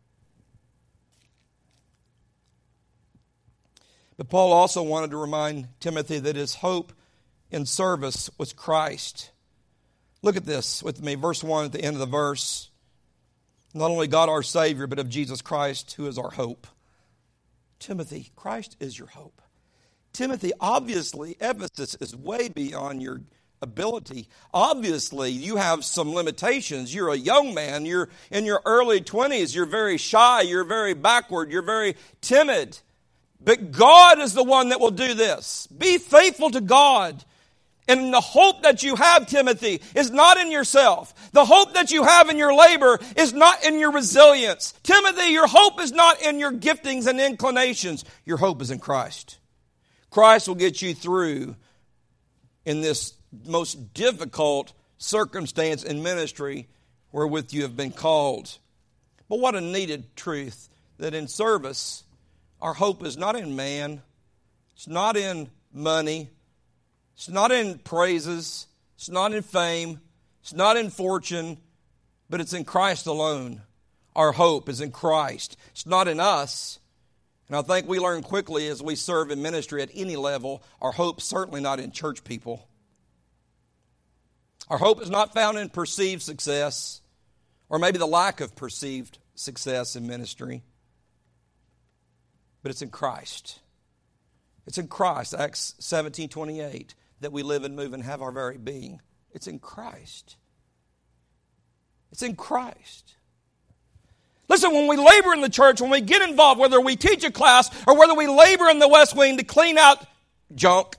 But Paul also wanted to remind Timothy that his hope in service was Christ. Look at this with me, verse one at the end of the verse. Not only God our Savior, but of Jesus Christ, who is our hope. Timothy, Christ is your hope. Timothy, obviously, Ephesus is way beyond your ability. Obviously, you have some limitations. You're a young man. You're in your early twenties. You're very shy. You're very backward. You're very timid. But God is the one that will do this. Be faithful to God. And the hope that you have, Timothy, is not in yourself. The hope that you have in your labor is not in your resilience. Timothy, your hope is not in your giftings and inclinations. Your hope is in Christ. Christ will get you through in this most difficult circumstance in ministry wherewith you have been called. But what a needed truth that in service, our hope is not in man. It's not in money. It's not in praises, it's not in fame, it's not in fortune, but it's in Christ alone. Our hope is in Christ. It's not in us. And I think we learn quickly as we serve in ministry at any level, our hope's certainly not in church people. Our hope is not found in perceived success, or maybe the lack of perceived success in ministry, but it's in Christ. It's in Christ, Acts seventeen twenty-eight. That we live and move and have our very being. It's in Christ. It's in Christ. Listen, when we labor in the church, when we get involved, whether we teach a class or whether we labor in the West Wing to clean out junk,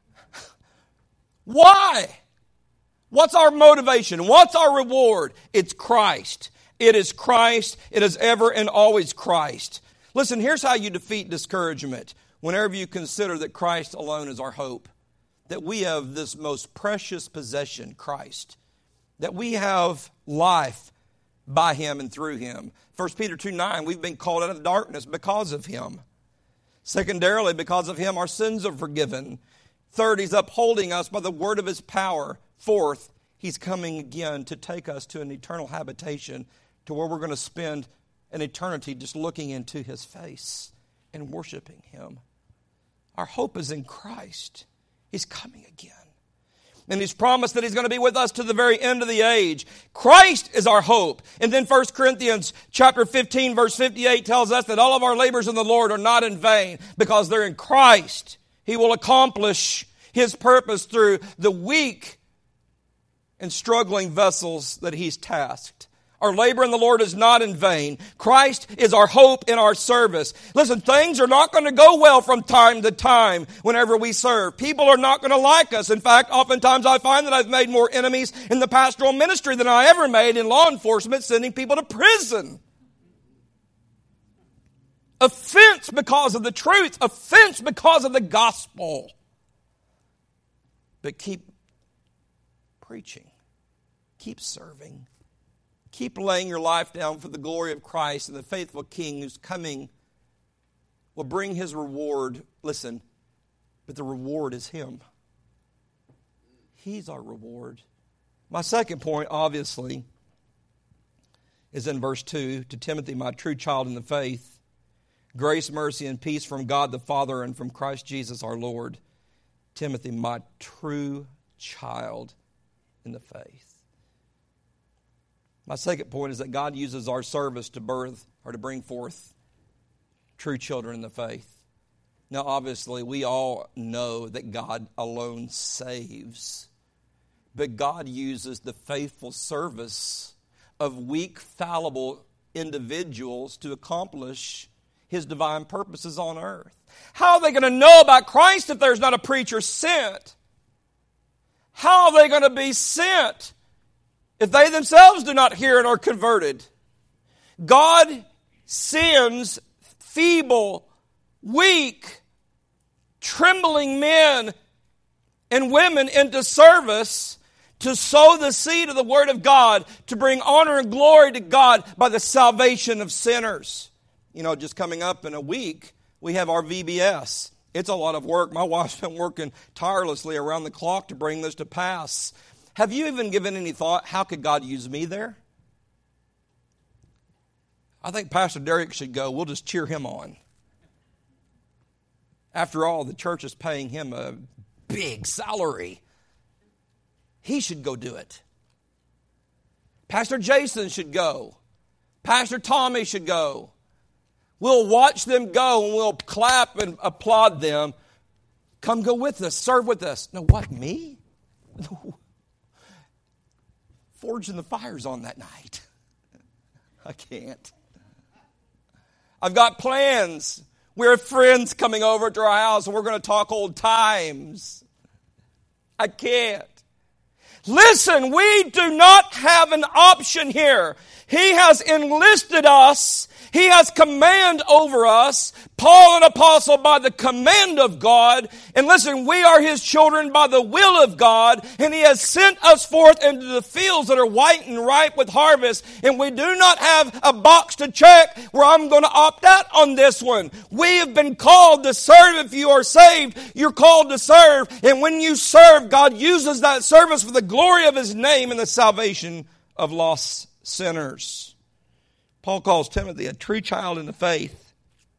why? What's our motivation? What's our reward? It's Christ. It is Christ. It is ever and always Christ. Listen, here's how you defeat discouragement. Whenever you consider that Christ alone is our hope. That we have this most precious possession, Christ. That we have life by Him and through Him. First Peter two nine, we've been called out of darkness because of Him. Secondarily, because of Him, our sins are forgiven. Third, He's upholding us by the word of His power. Fourth, He's coming again to take us to an eternal habitation to where we're going to spend an eternity just looking into His face and worshiping Him. Our hope is in Christ. He's coming again. And He's promised that He's going to be with us to the very end of the age. Christ is our hope. And then First Corinthians chapter fifteen, verse fifty-eight tells us that all of our labors in the Lord are not in vain because they're in Christ. He will accomplish His purpose through the weak and struggling vessels that He's tasked. Our labor in the Lord is not in vain. Christ is our hope in our service. Listen, things are not going to go well from time to time whenever we serve. People are not going to like us. In fact, oftentimes I find that I've made more enemies in the pastoral ministry than I ever made in law enforcement, sending people to prison. Offense because of the truth. Offense because of the gospel. But keep preaching. Keep serving. Keep laying your life down for the glory of Christ, and the faithful King who's coming will bring His reward. Listen, but the reward is Him. He's our reward. My second point, obviously, is in verse two. To Timothy, my true child in the faith, grace, mercy, and peace from God the Father and from Christ Jesus our Lord. Timothy, my true child in the faith. My second point is that God uses our service to birth or to bring forth true children in the faith. Now, obviously, we all know that God alone saves. But God uses the faithful service of weak, fallible individuals to accomplish His divine purposes on earth. How are they going to know about Christ if there's not a preacher sent? How are they going to be sent if they themselves do not hear and are converted? God sends feeble, weak, trembling men and women into service to sow the seed of the Word of God, to bring honor and glory to God by the salvation of sinners. You know, just coming up in a week, we have our V B S. It's a lot of work. My wife's been working tirelessly around the clock to bring this to pass. Have you even given any thought, how could God use me there? I think Pastor Derek should go. We'll just cheer him on. After all, the church is paying him a big salary. He should go do it. Pastor Jason should go. Pastor Tommy should go. We'll watch them go and we'll clap and applaud them. Come go with us. Serve with us. No, what, me? No. Forging the fires on that night. I can't. I've got plans. We have friends coming over to our house and we're going to talk old times. I can't. Listen, we do not have an option here. He has enlisted us. He has command over us. Paul, an apostle, by the command of God. And listen, we are His children by the will of God. And He has sent us forth into the fields that are white and ripe with harvest. And we do not have a box to check where I'm going to opt out on this one. We have been called to serve. If you are saved, you're called to serve. And when you serve, God uses that service for the glory of His name and the salvation of lost sinners. Paul calls Timothy a true child in the faith.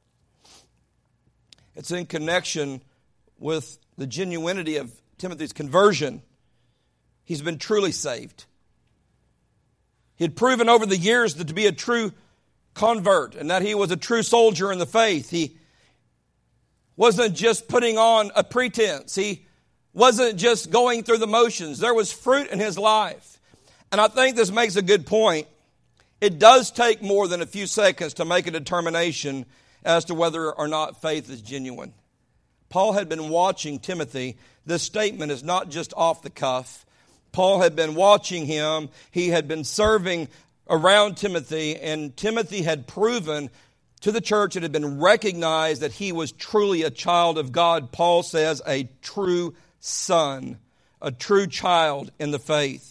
It's in connection with the genuinity of Timothy's conversion. He's been truly saved. He had proven over the years that to be a true convert and that he was a true soldier in the faith. He wasn't just putting on a pretense. He wasn't just going through the motions. There was fruit in his life. And I think this makes a good point. It does take more than a few seconds to make a determination as to whether or not faith is genuine. Paul had been watching Timothy. This statement is not just off the cuff. Paul had been watching him. He had been serving around Timothy, and Timothy had proven to the church, it had been recognized that he was truly a child of God. Paul says a true son, a true child in the faith.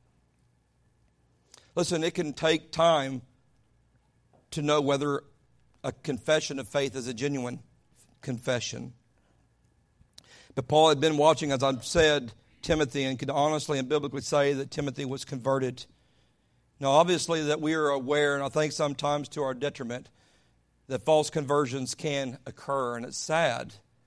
Listen, it can take time to know whether a confession of faith is a genuine confession. But Paul had been watching, as I've said, Timothy, and could honestly and biblically say that Timothy was converted. Now, obviously, that we are aware, and I think sometimes to our detriment, that false conversions can occur, and it's sad.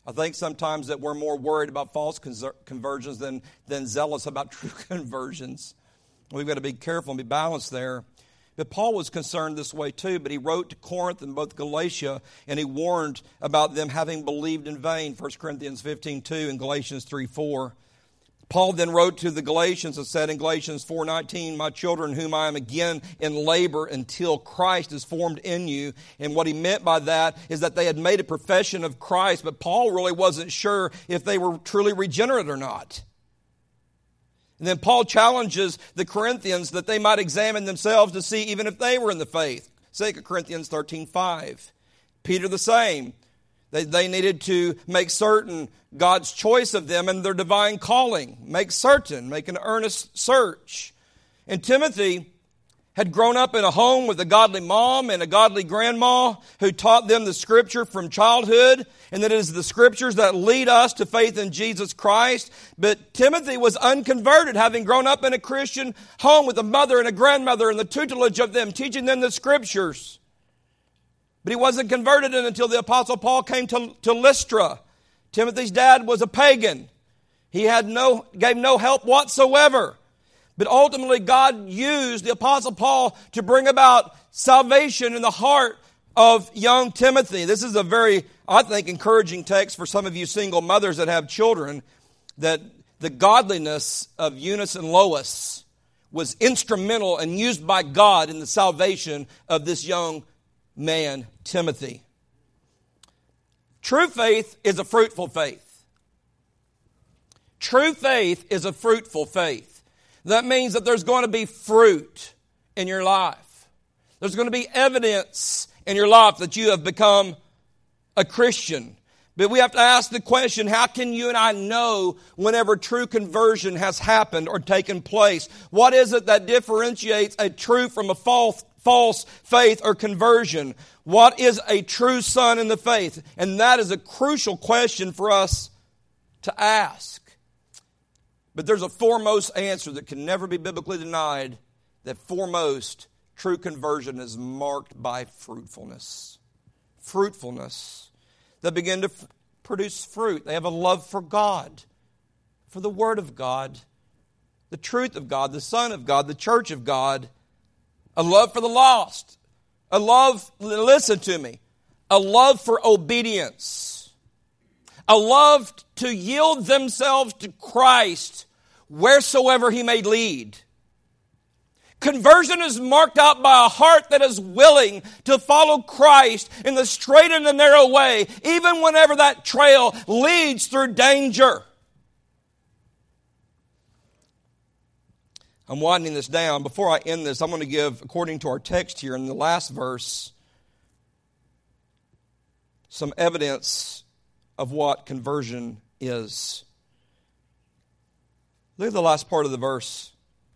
I think sometimes that we're more worried about false conversions than, than zealous about true conversions. We've got to be careful and be balanced there. But Paul was concerned this way too, but he wrote to Corinth and both Galatia, and he warned about them having believed in vain, First Corinthians fifteen two and Galatians three four. Paul then wrote to the Galatians and said in Galatians four nineteen, "My children, whom I am again in labor until Christ is formed in you." And what he meant by that is that they had made a profession of Christ, but Paul really wasn't sure if they were truly regenerate or not. And then Paul challenges the Corinthians that they might examine themselves to see even if they were in the faith. Second Corinthians thirteen five. Peter the same. They, they needed to make certain God's choice of them and their divine calling. Make certain, make an earnest search. And Timothy had grown up in a home with a godly mom and a godly grandma who taught them the Scripture from childhood, and that it is the Scriptures that lead us to faith in Jesus Christ. But Timothy was unconverted, having grown up in a Christian home with a mother and a grandmother and the tutelage of them, teaching them the Scriptures. But he wasn't converted until the Apostle Paul came to, to Lystra. Timothy's dad was a pagan. He had no, gave no help whatsoever. But ultimately, God used the Apostle Paul to bring about salvation in the heart of young Timothy. This is a very, I think, encouraging text for some of you single mothers that have children, that the godliness of Eunice and Lois was instrumental and used by God in the salvation of this young man, Timothy. True faith is a fruitful faith. True faith is a fruitful faith. That means that there's going to be fruit in your life. There's going to be evidence in your life that you have become a Christian. But we have to ask the question, how can you and I know whenever true conversion has happened or taken place? What is it that differentiates a true from a false, false faith or conversion? What is a true son in the faith? And that is a crucial question for us to ask. But there's a foremost answer that can never be biblically denied, that foremost, true conversion is marked by fruitfulness. Fruitfulness. They begin to f- produce fruit. They have a love for God, for the Word of God, the truth of God, the Son of God, the church of God, a love for the lost, a love, listen to me, a love for obedience, a love to yield themselves to Christ wheresoever He may lead. Conversion is marked out by a heart that is willing to follow Christ in the straight and the narrow way, even whenever that trail leads through danger. I'm winding this down. Before I end this, I'm going to give, according to our text here in the last verse, some evidence of what conversion is. Look at the last part of the verse.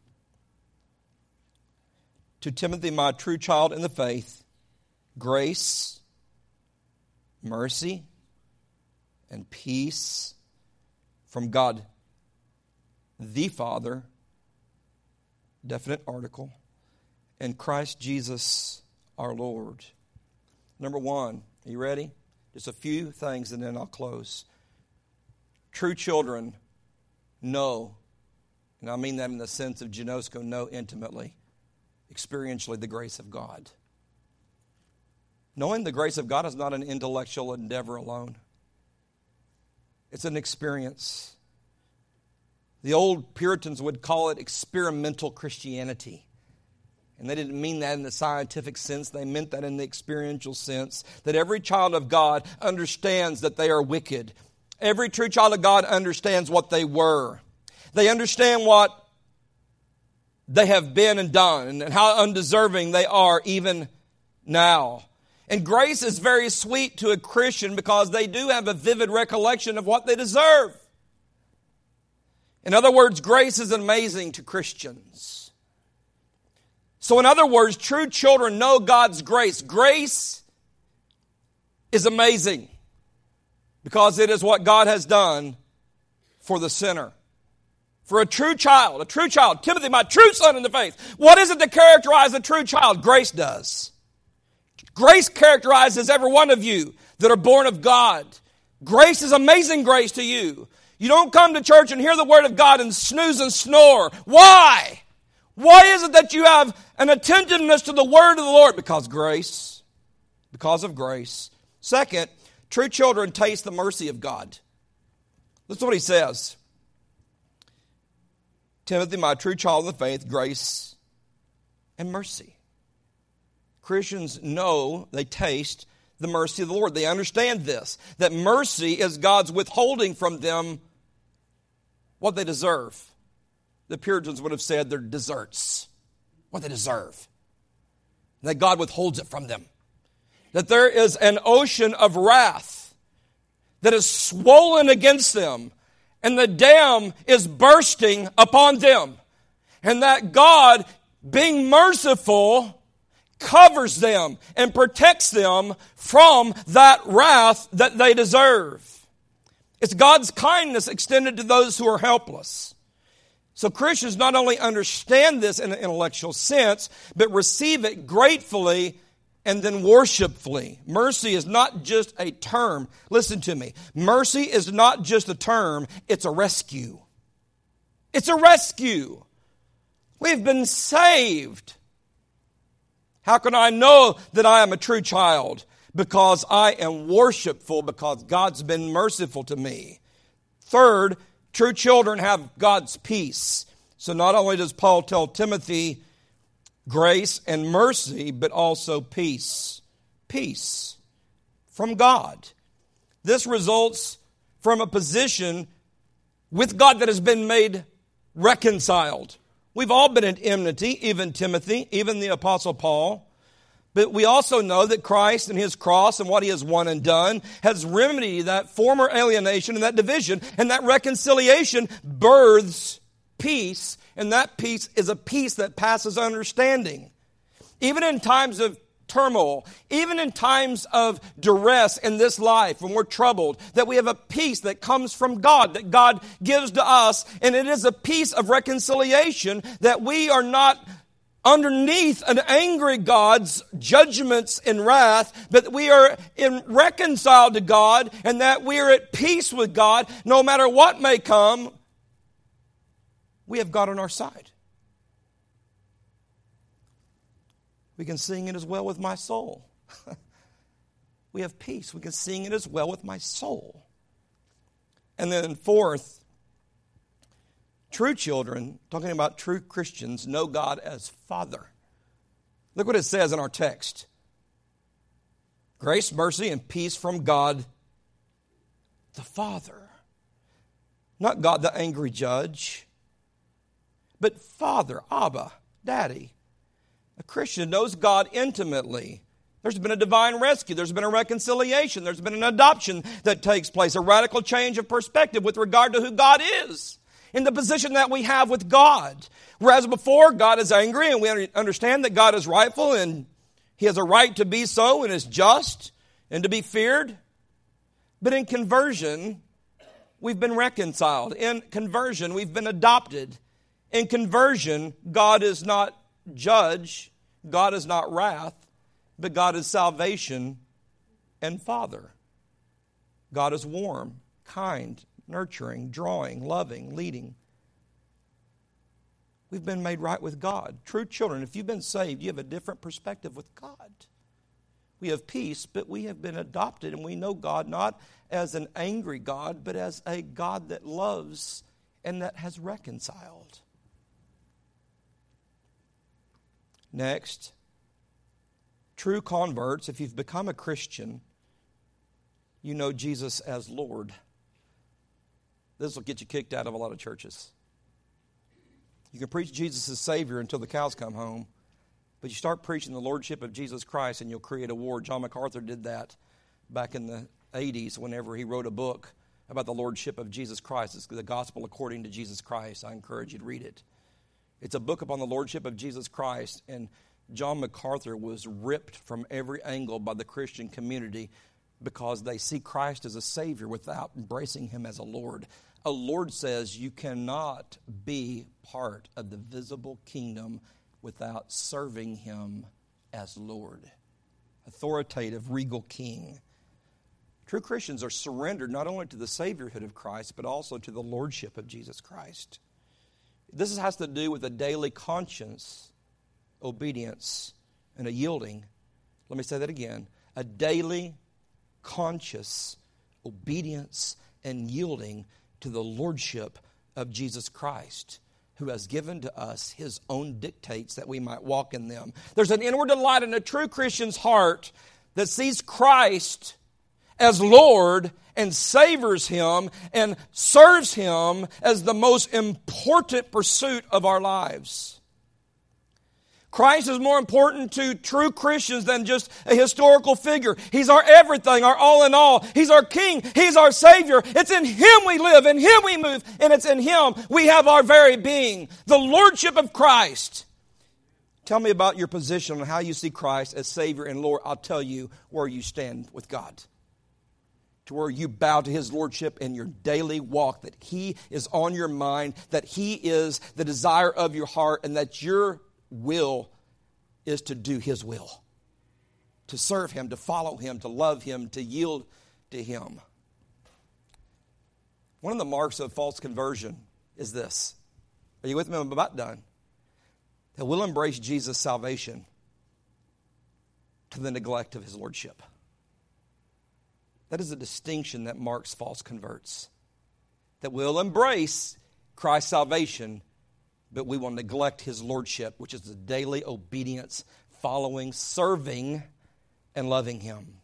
To Timothy, my true child in the faith, grace, mercy, and peace from God the Father, definite article, and Christ Jesus our Lord. Number one, are you ready? Just a few things and then I'll close. True children know, and I mean that in the sense of ginosko, know intimately, experientially, the grace of God. Knowing the grace of God is not an intellectual endeavor alone. It's an experience. The old Puritans would call it experimental Christianity. And they didn't mean that in the scientific sense. They meant that in the experiential sense. That every child of God understands that they are wicked. Every true child of God understands what they were. They understand what they have been and done and how undeserving they are even now. And grace is very sweet to a Christian because they do have a vivid recollection of what they deserve. In other words, grace is amazing to Christians. So in other words, true children know God's grace. Grace is amazing because it is what God has done for the sinner. For a true child, a true child, Timothy, my true son in the faith. What is it that characterizes a true child? Grace does. Grace characterizes every one of you that are born of God. grace is amazing grace to you. You don't come to church and hear the Word of God and snooze and snore. Why? Why is it that you have an attentiveness to the Word of the Lord? Because grace. Because of grace. Second, true children taste the mercy of God. Listen to what he says. Timothy, my true child in the faith, grace and mercy. Christians know, they taste the mercy of the Lord. They understand this, that mercy is God's withholding from them what they deserve. The Puritans would have said they're deserts, what they deserve. That God withholds it from them. That there is an ocean of wrath that is swollen against them, and the dam is bursting upon them. And that God, being merciful, covers them and protects them from that wrath that they deserve. It's God's kindness extended to those who are helpless. So Christians not only understand this in an intellectual sense, but receive it gratefully and then worshipfully. Mercy is not just a term. Listen to me. Mercy is not just a term, it's a rescue. It's a rescue. We've been saved. How can I know that I am a true child? Because I am worshipful, because God's been merciful to me. Third, true children have God's peace. So not only does Paul tell Timothy grace and mercy, but also peace. Peace from God. This results from a position with God that has been made reconciled. We've all been at enmity, even Timothy, even the Apostle Paul. But we also know that Christ and His cross and what He has won and done has remedied that former alienation and that division. And that reconciliation births peace. And that peace is a peace that passes understanding. Even in times of turmoil, even in times of duress in this life, when we're troubled, that we have a peace that comes from God, that God gives to us. And it is a peace of reconciliation, that we are not underneath an angry God's judgments and wrath, but we are in reconciled to God, and that we are at peace with God. No matter what may come, we have God on our side. We can sing it as well with my soul. We have peace. We can sing it as well with my soul. And then fourth, true children, talking about true Christians, know God as Father. Look what it says in our text. Grace, mercy, and peace from God the Father. Not God the angry judge, but Father, Abba, Daddy. A Christian knows God intimately. There's been a divine rescue. There's been a reconciliation. There's been an adoption that takes place, a radical change of perspective with regard to who God is, in the position that we have with God. Whereas before, God is angry, and we understand that God is rightful, and He has a right to be so, and is just, and to be feared. But in conversion, we've been reconciled. In conversion, we've been adopted. In conversion, God is not judge, God is not wrath, but God is salvation and Father. God is warm, kind, nurturing, drawing, loving, leading. We've been made right with God. True children, if you've been saved, you have a different perspective with God. We have peace, but we have been adopted, and we know God not as an angry God, but as a God that loves and that has reconciled. Next, true converts, if you've become a Christian, you know Jesus as Lord. This will get you kicked out of a lot of churches. You can preach Jesus as Savior until the cows come home, but you start preaching the Lordship of Jesus Christ and you'll create a war. John MacArthur did that back in the eighties whenever he wrote a book about the Lordship of Jesus Christ. It's the Gospel According to Jesus Christ. I encourage you to read it. It's a book upon the Lordship of Jesus Christ, and John MacArthur was ripped from every angle by the Christian community because they see Christ as a Savior without embracing Him as a Lord. A Lord says you cannot be part of the visible kingdom without serving Him as Lord. Authoritative, regal King. True Christians are surrendered not only to the Saviorhood of Christ, but also to the Lordship of Jesus Christ. This has to do with a daily conscience, obedience, and a yielding. Let me say that again. A daily conscious obedience and yielding to the Lordship of Jesus Christ, who has given to us His own dictates that we might walk in them. There's an inward delight in a true Christian's heart that sees Christ as Lord and savors Him and serves Him as the most important pursuit of our lives. Christ is more important to true Christians than just a historical figure. He's our everything, our all in all. He's our King. He's our Savior. It's in Him we live, in Him we move, and it's in Him we have our very being. The Lordship of Christ. Tell me about your position on how you see Christ as Savior and Lord. I'll tell you where you stand with God. To where you bow to His Lordship in your daily walk, that He is on your mind, that He is the desire of your heart, and that your will is to do His will, to serve Him, to follow Him, to love Him, to yield to Him. One of the marks of false conversion is this. Are you with me? I'm about done. That we'll embrace Jesus' salvation to the neglect of His Lordship. That is a distinction that marks false converts. That we'll embrace Christ's salvation, but we will neglect His Lordship, which is the daily obedience, following, serving, and loving Him.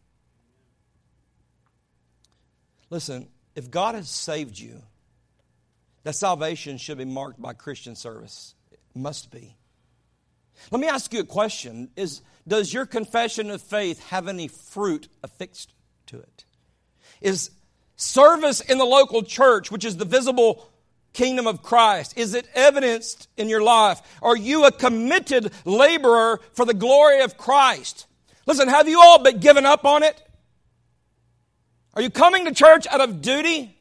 Listen, if God has saved you, that salvation should be marked by Christian service. It must be. Let me ask you a question. Is, does your confession of faith have any fruit affixed to it? Is service in the local church, which is the visible kingdom of Christ, is it evidenced in your life? Are you a committed laborer for the glory of Christ? Listen, have you all but given up on it? Are you coming to church out of duty?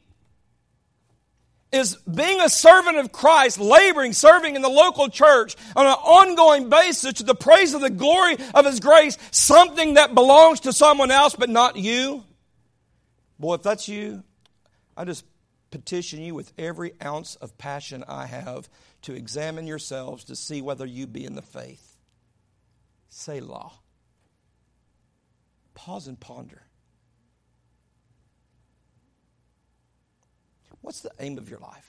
Is being a servant of Christ, laboring, serving in the local church on an ongoing basis to the praise of the glory of His grace, something that belongs to someone else but not you? Boy, if that's you, I just petition you with every ounce of passion I have to examine yourselves to see whether you be in the faith. Selah. Pause and ponder. What's the aim of your life?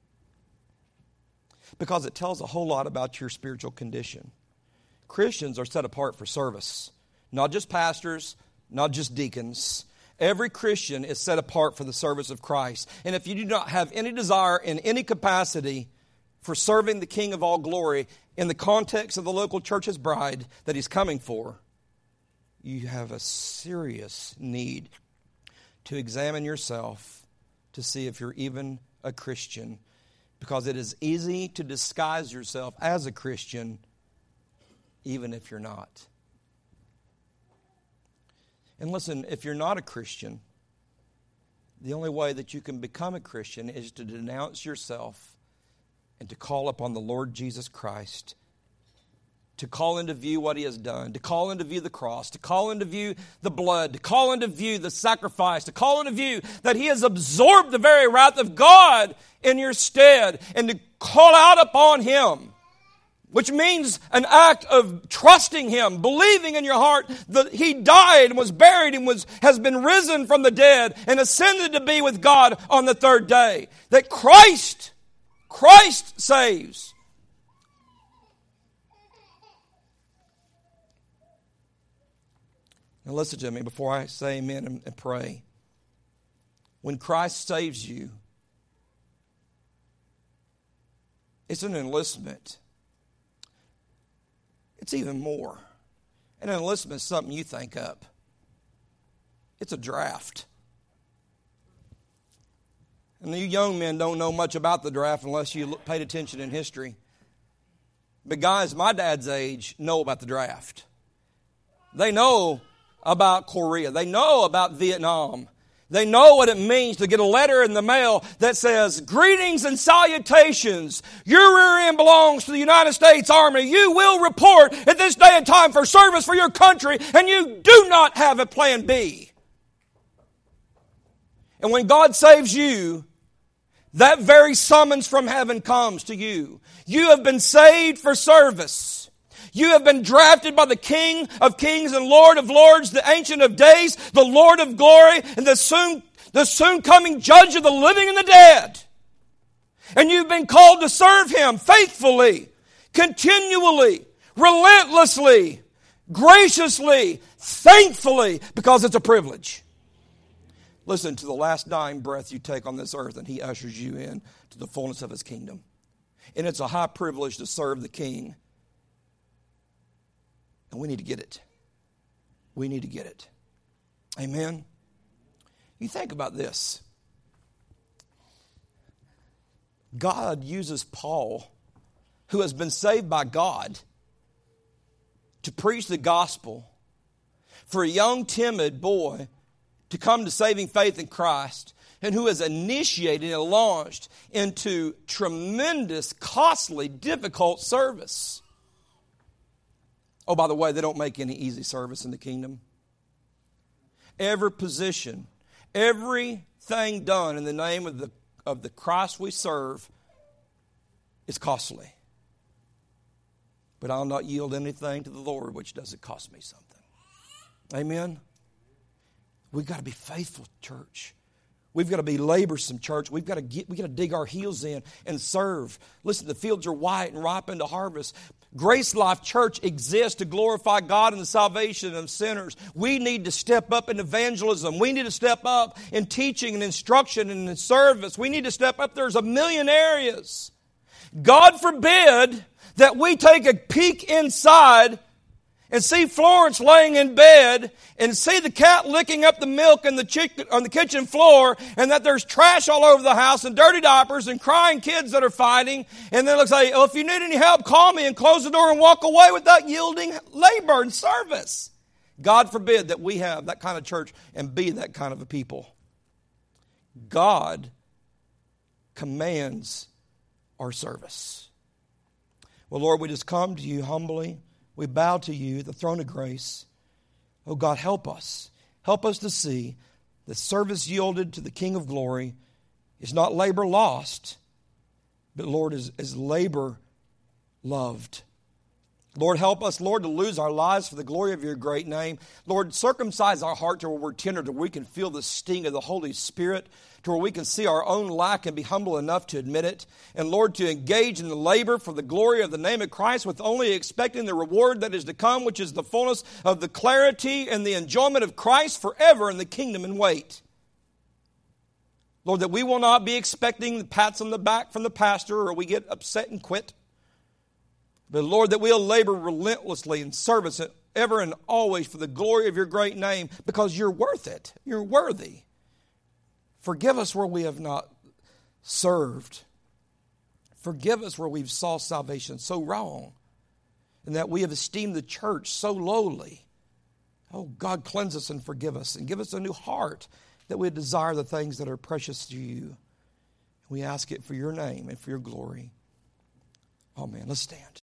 Because it tells a whole lot about your spiritual condition. Christians are set apart for service. Not just pastors, not just deacons. Every Christian is set apart for the service of Christ. And if you do not have any desire in any capacity for serving the King of all glory in the context of the local church's bride that He's coming for, you have a serious need to examine yourself to see if you're even a Christian. Because it is easy to disguise yourself as a Christian even if you're not. And listen, if you're not a Christian, the only way that you can become a Christian is to denounce yourself and to call upon the Lord Jesus Christ, to call into view what He has done, to call into view the cross, to call into view the blood, to call into view the sacrifice, to call into view that He has absorbed the very wrath of God in your stead, and to call out upon Him. Which means an act of trusting Him, believing in your heart that He died and was buried and was, has been risen from the dead and ascended to be with God on the third day. That Christ, Christ saves. Now listen to me before I say amen and, and pray. When Christ saves you, it's an enlistment. It's even more. An enlistment is something you think up. It's a draft. And you young men don't know much about the draft unless you paid attention in history. But guys my dad's age know about the draft. They know about Korea. They know about Vietnam. They know what it means to get a letter in the mail that says, "Greetings and salutations. Your rear end belongs to the United States Army. You will report at this day and time for service for your country, and you do not have a plan B." And when God saves you, that very summons from heaven comes to you. You have been saved for service. You have been drafted by the King of Kings and Lord of Lords, the Ancient of Days, the Lord of Glory, and the soon, the soon coming Judge of the living and the dead. And you've been called to serve Him faithfully, continually, relentlessly, graciously, thankfully, because it's a privilege. Listen, to the last dying breath you take on this earth, and He ushers you in to the fullness of His kingdom. And it's a high privilege to serve the King. And we need to get it. We need to get it. Amen? You think about this. God uses Paul, who has been saved by God, to preach the gospel for a young, timid boy to come to saving faith in Christ, and who has initiated and launched into tremendous, costly, difficult service. Oh, by the way, they don't make any easy service in the kingdom. Every position, everything done in the name of the of the Christ we serve is costly. But I'll not yield anything to the Lord which doesn't cost me something. Amen? We've got to be faithful, church. We've got to be laborsome, church. We've got to get, we've got to dig our heels in and serve. Listen, the fields are white and ripe unto harvest. Grace Life Church exists to glorify God and the salvation of sinners. We need to step up in evangelism. We need to step up in teaching and instruction and in service. We need to step up. There's a million areas. God forbid that we take a peek inside and see Florence laying in bed and see the cat licking up the milk in the chicken, on the kitchen floor, and that there's trash all over the house and dirty diapers and crying kids that are fighting. And then they'll say, oh, if you need any help, call me, and close the door and walk away without yielding labor and service. God forbid that we have that kind of church and be that kind of a people. God commands our service. Well, Lord, we just come to you humbly. We bow to you at the throne of grace. Oh God, help us. Help us to see that service yielded to the King of glory is not labor lost, but Lord, is, is labor loved. Lord, help us, Lord, to lose our lives for the glory of your great name. Lord, circumcise our heart to where we're tender, to where we can feel the sting of the Holy Spirit, to where we can see our own lack and be humble enough to admit it. And Lord, to engage in the labor for the glory of the name of Christ with only expecting the reward that is to come, which is the fullness of the clarity and the enjoyment of Christ forever in the kingdom and wait. Lord, that we will not be expecting the pats on the back from the pastor or we get upset and quit. But Lord, that we'll labor relentlessly in service ever and always for the glory of your great name, because you're worth it. You're worthy. Forgive us where we have not served. Forgive us where we've saw salvation so wrong, and that we have esteemed the church so lowly. Oh, God, cleanse us and forgive us, and give us a new heart that we desire the things that are precious to you. We ask it for your name and for your glory. Amen. Let's stand.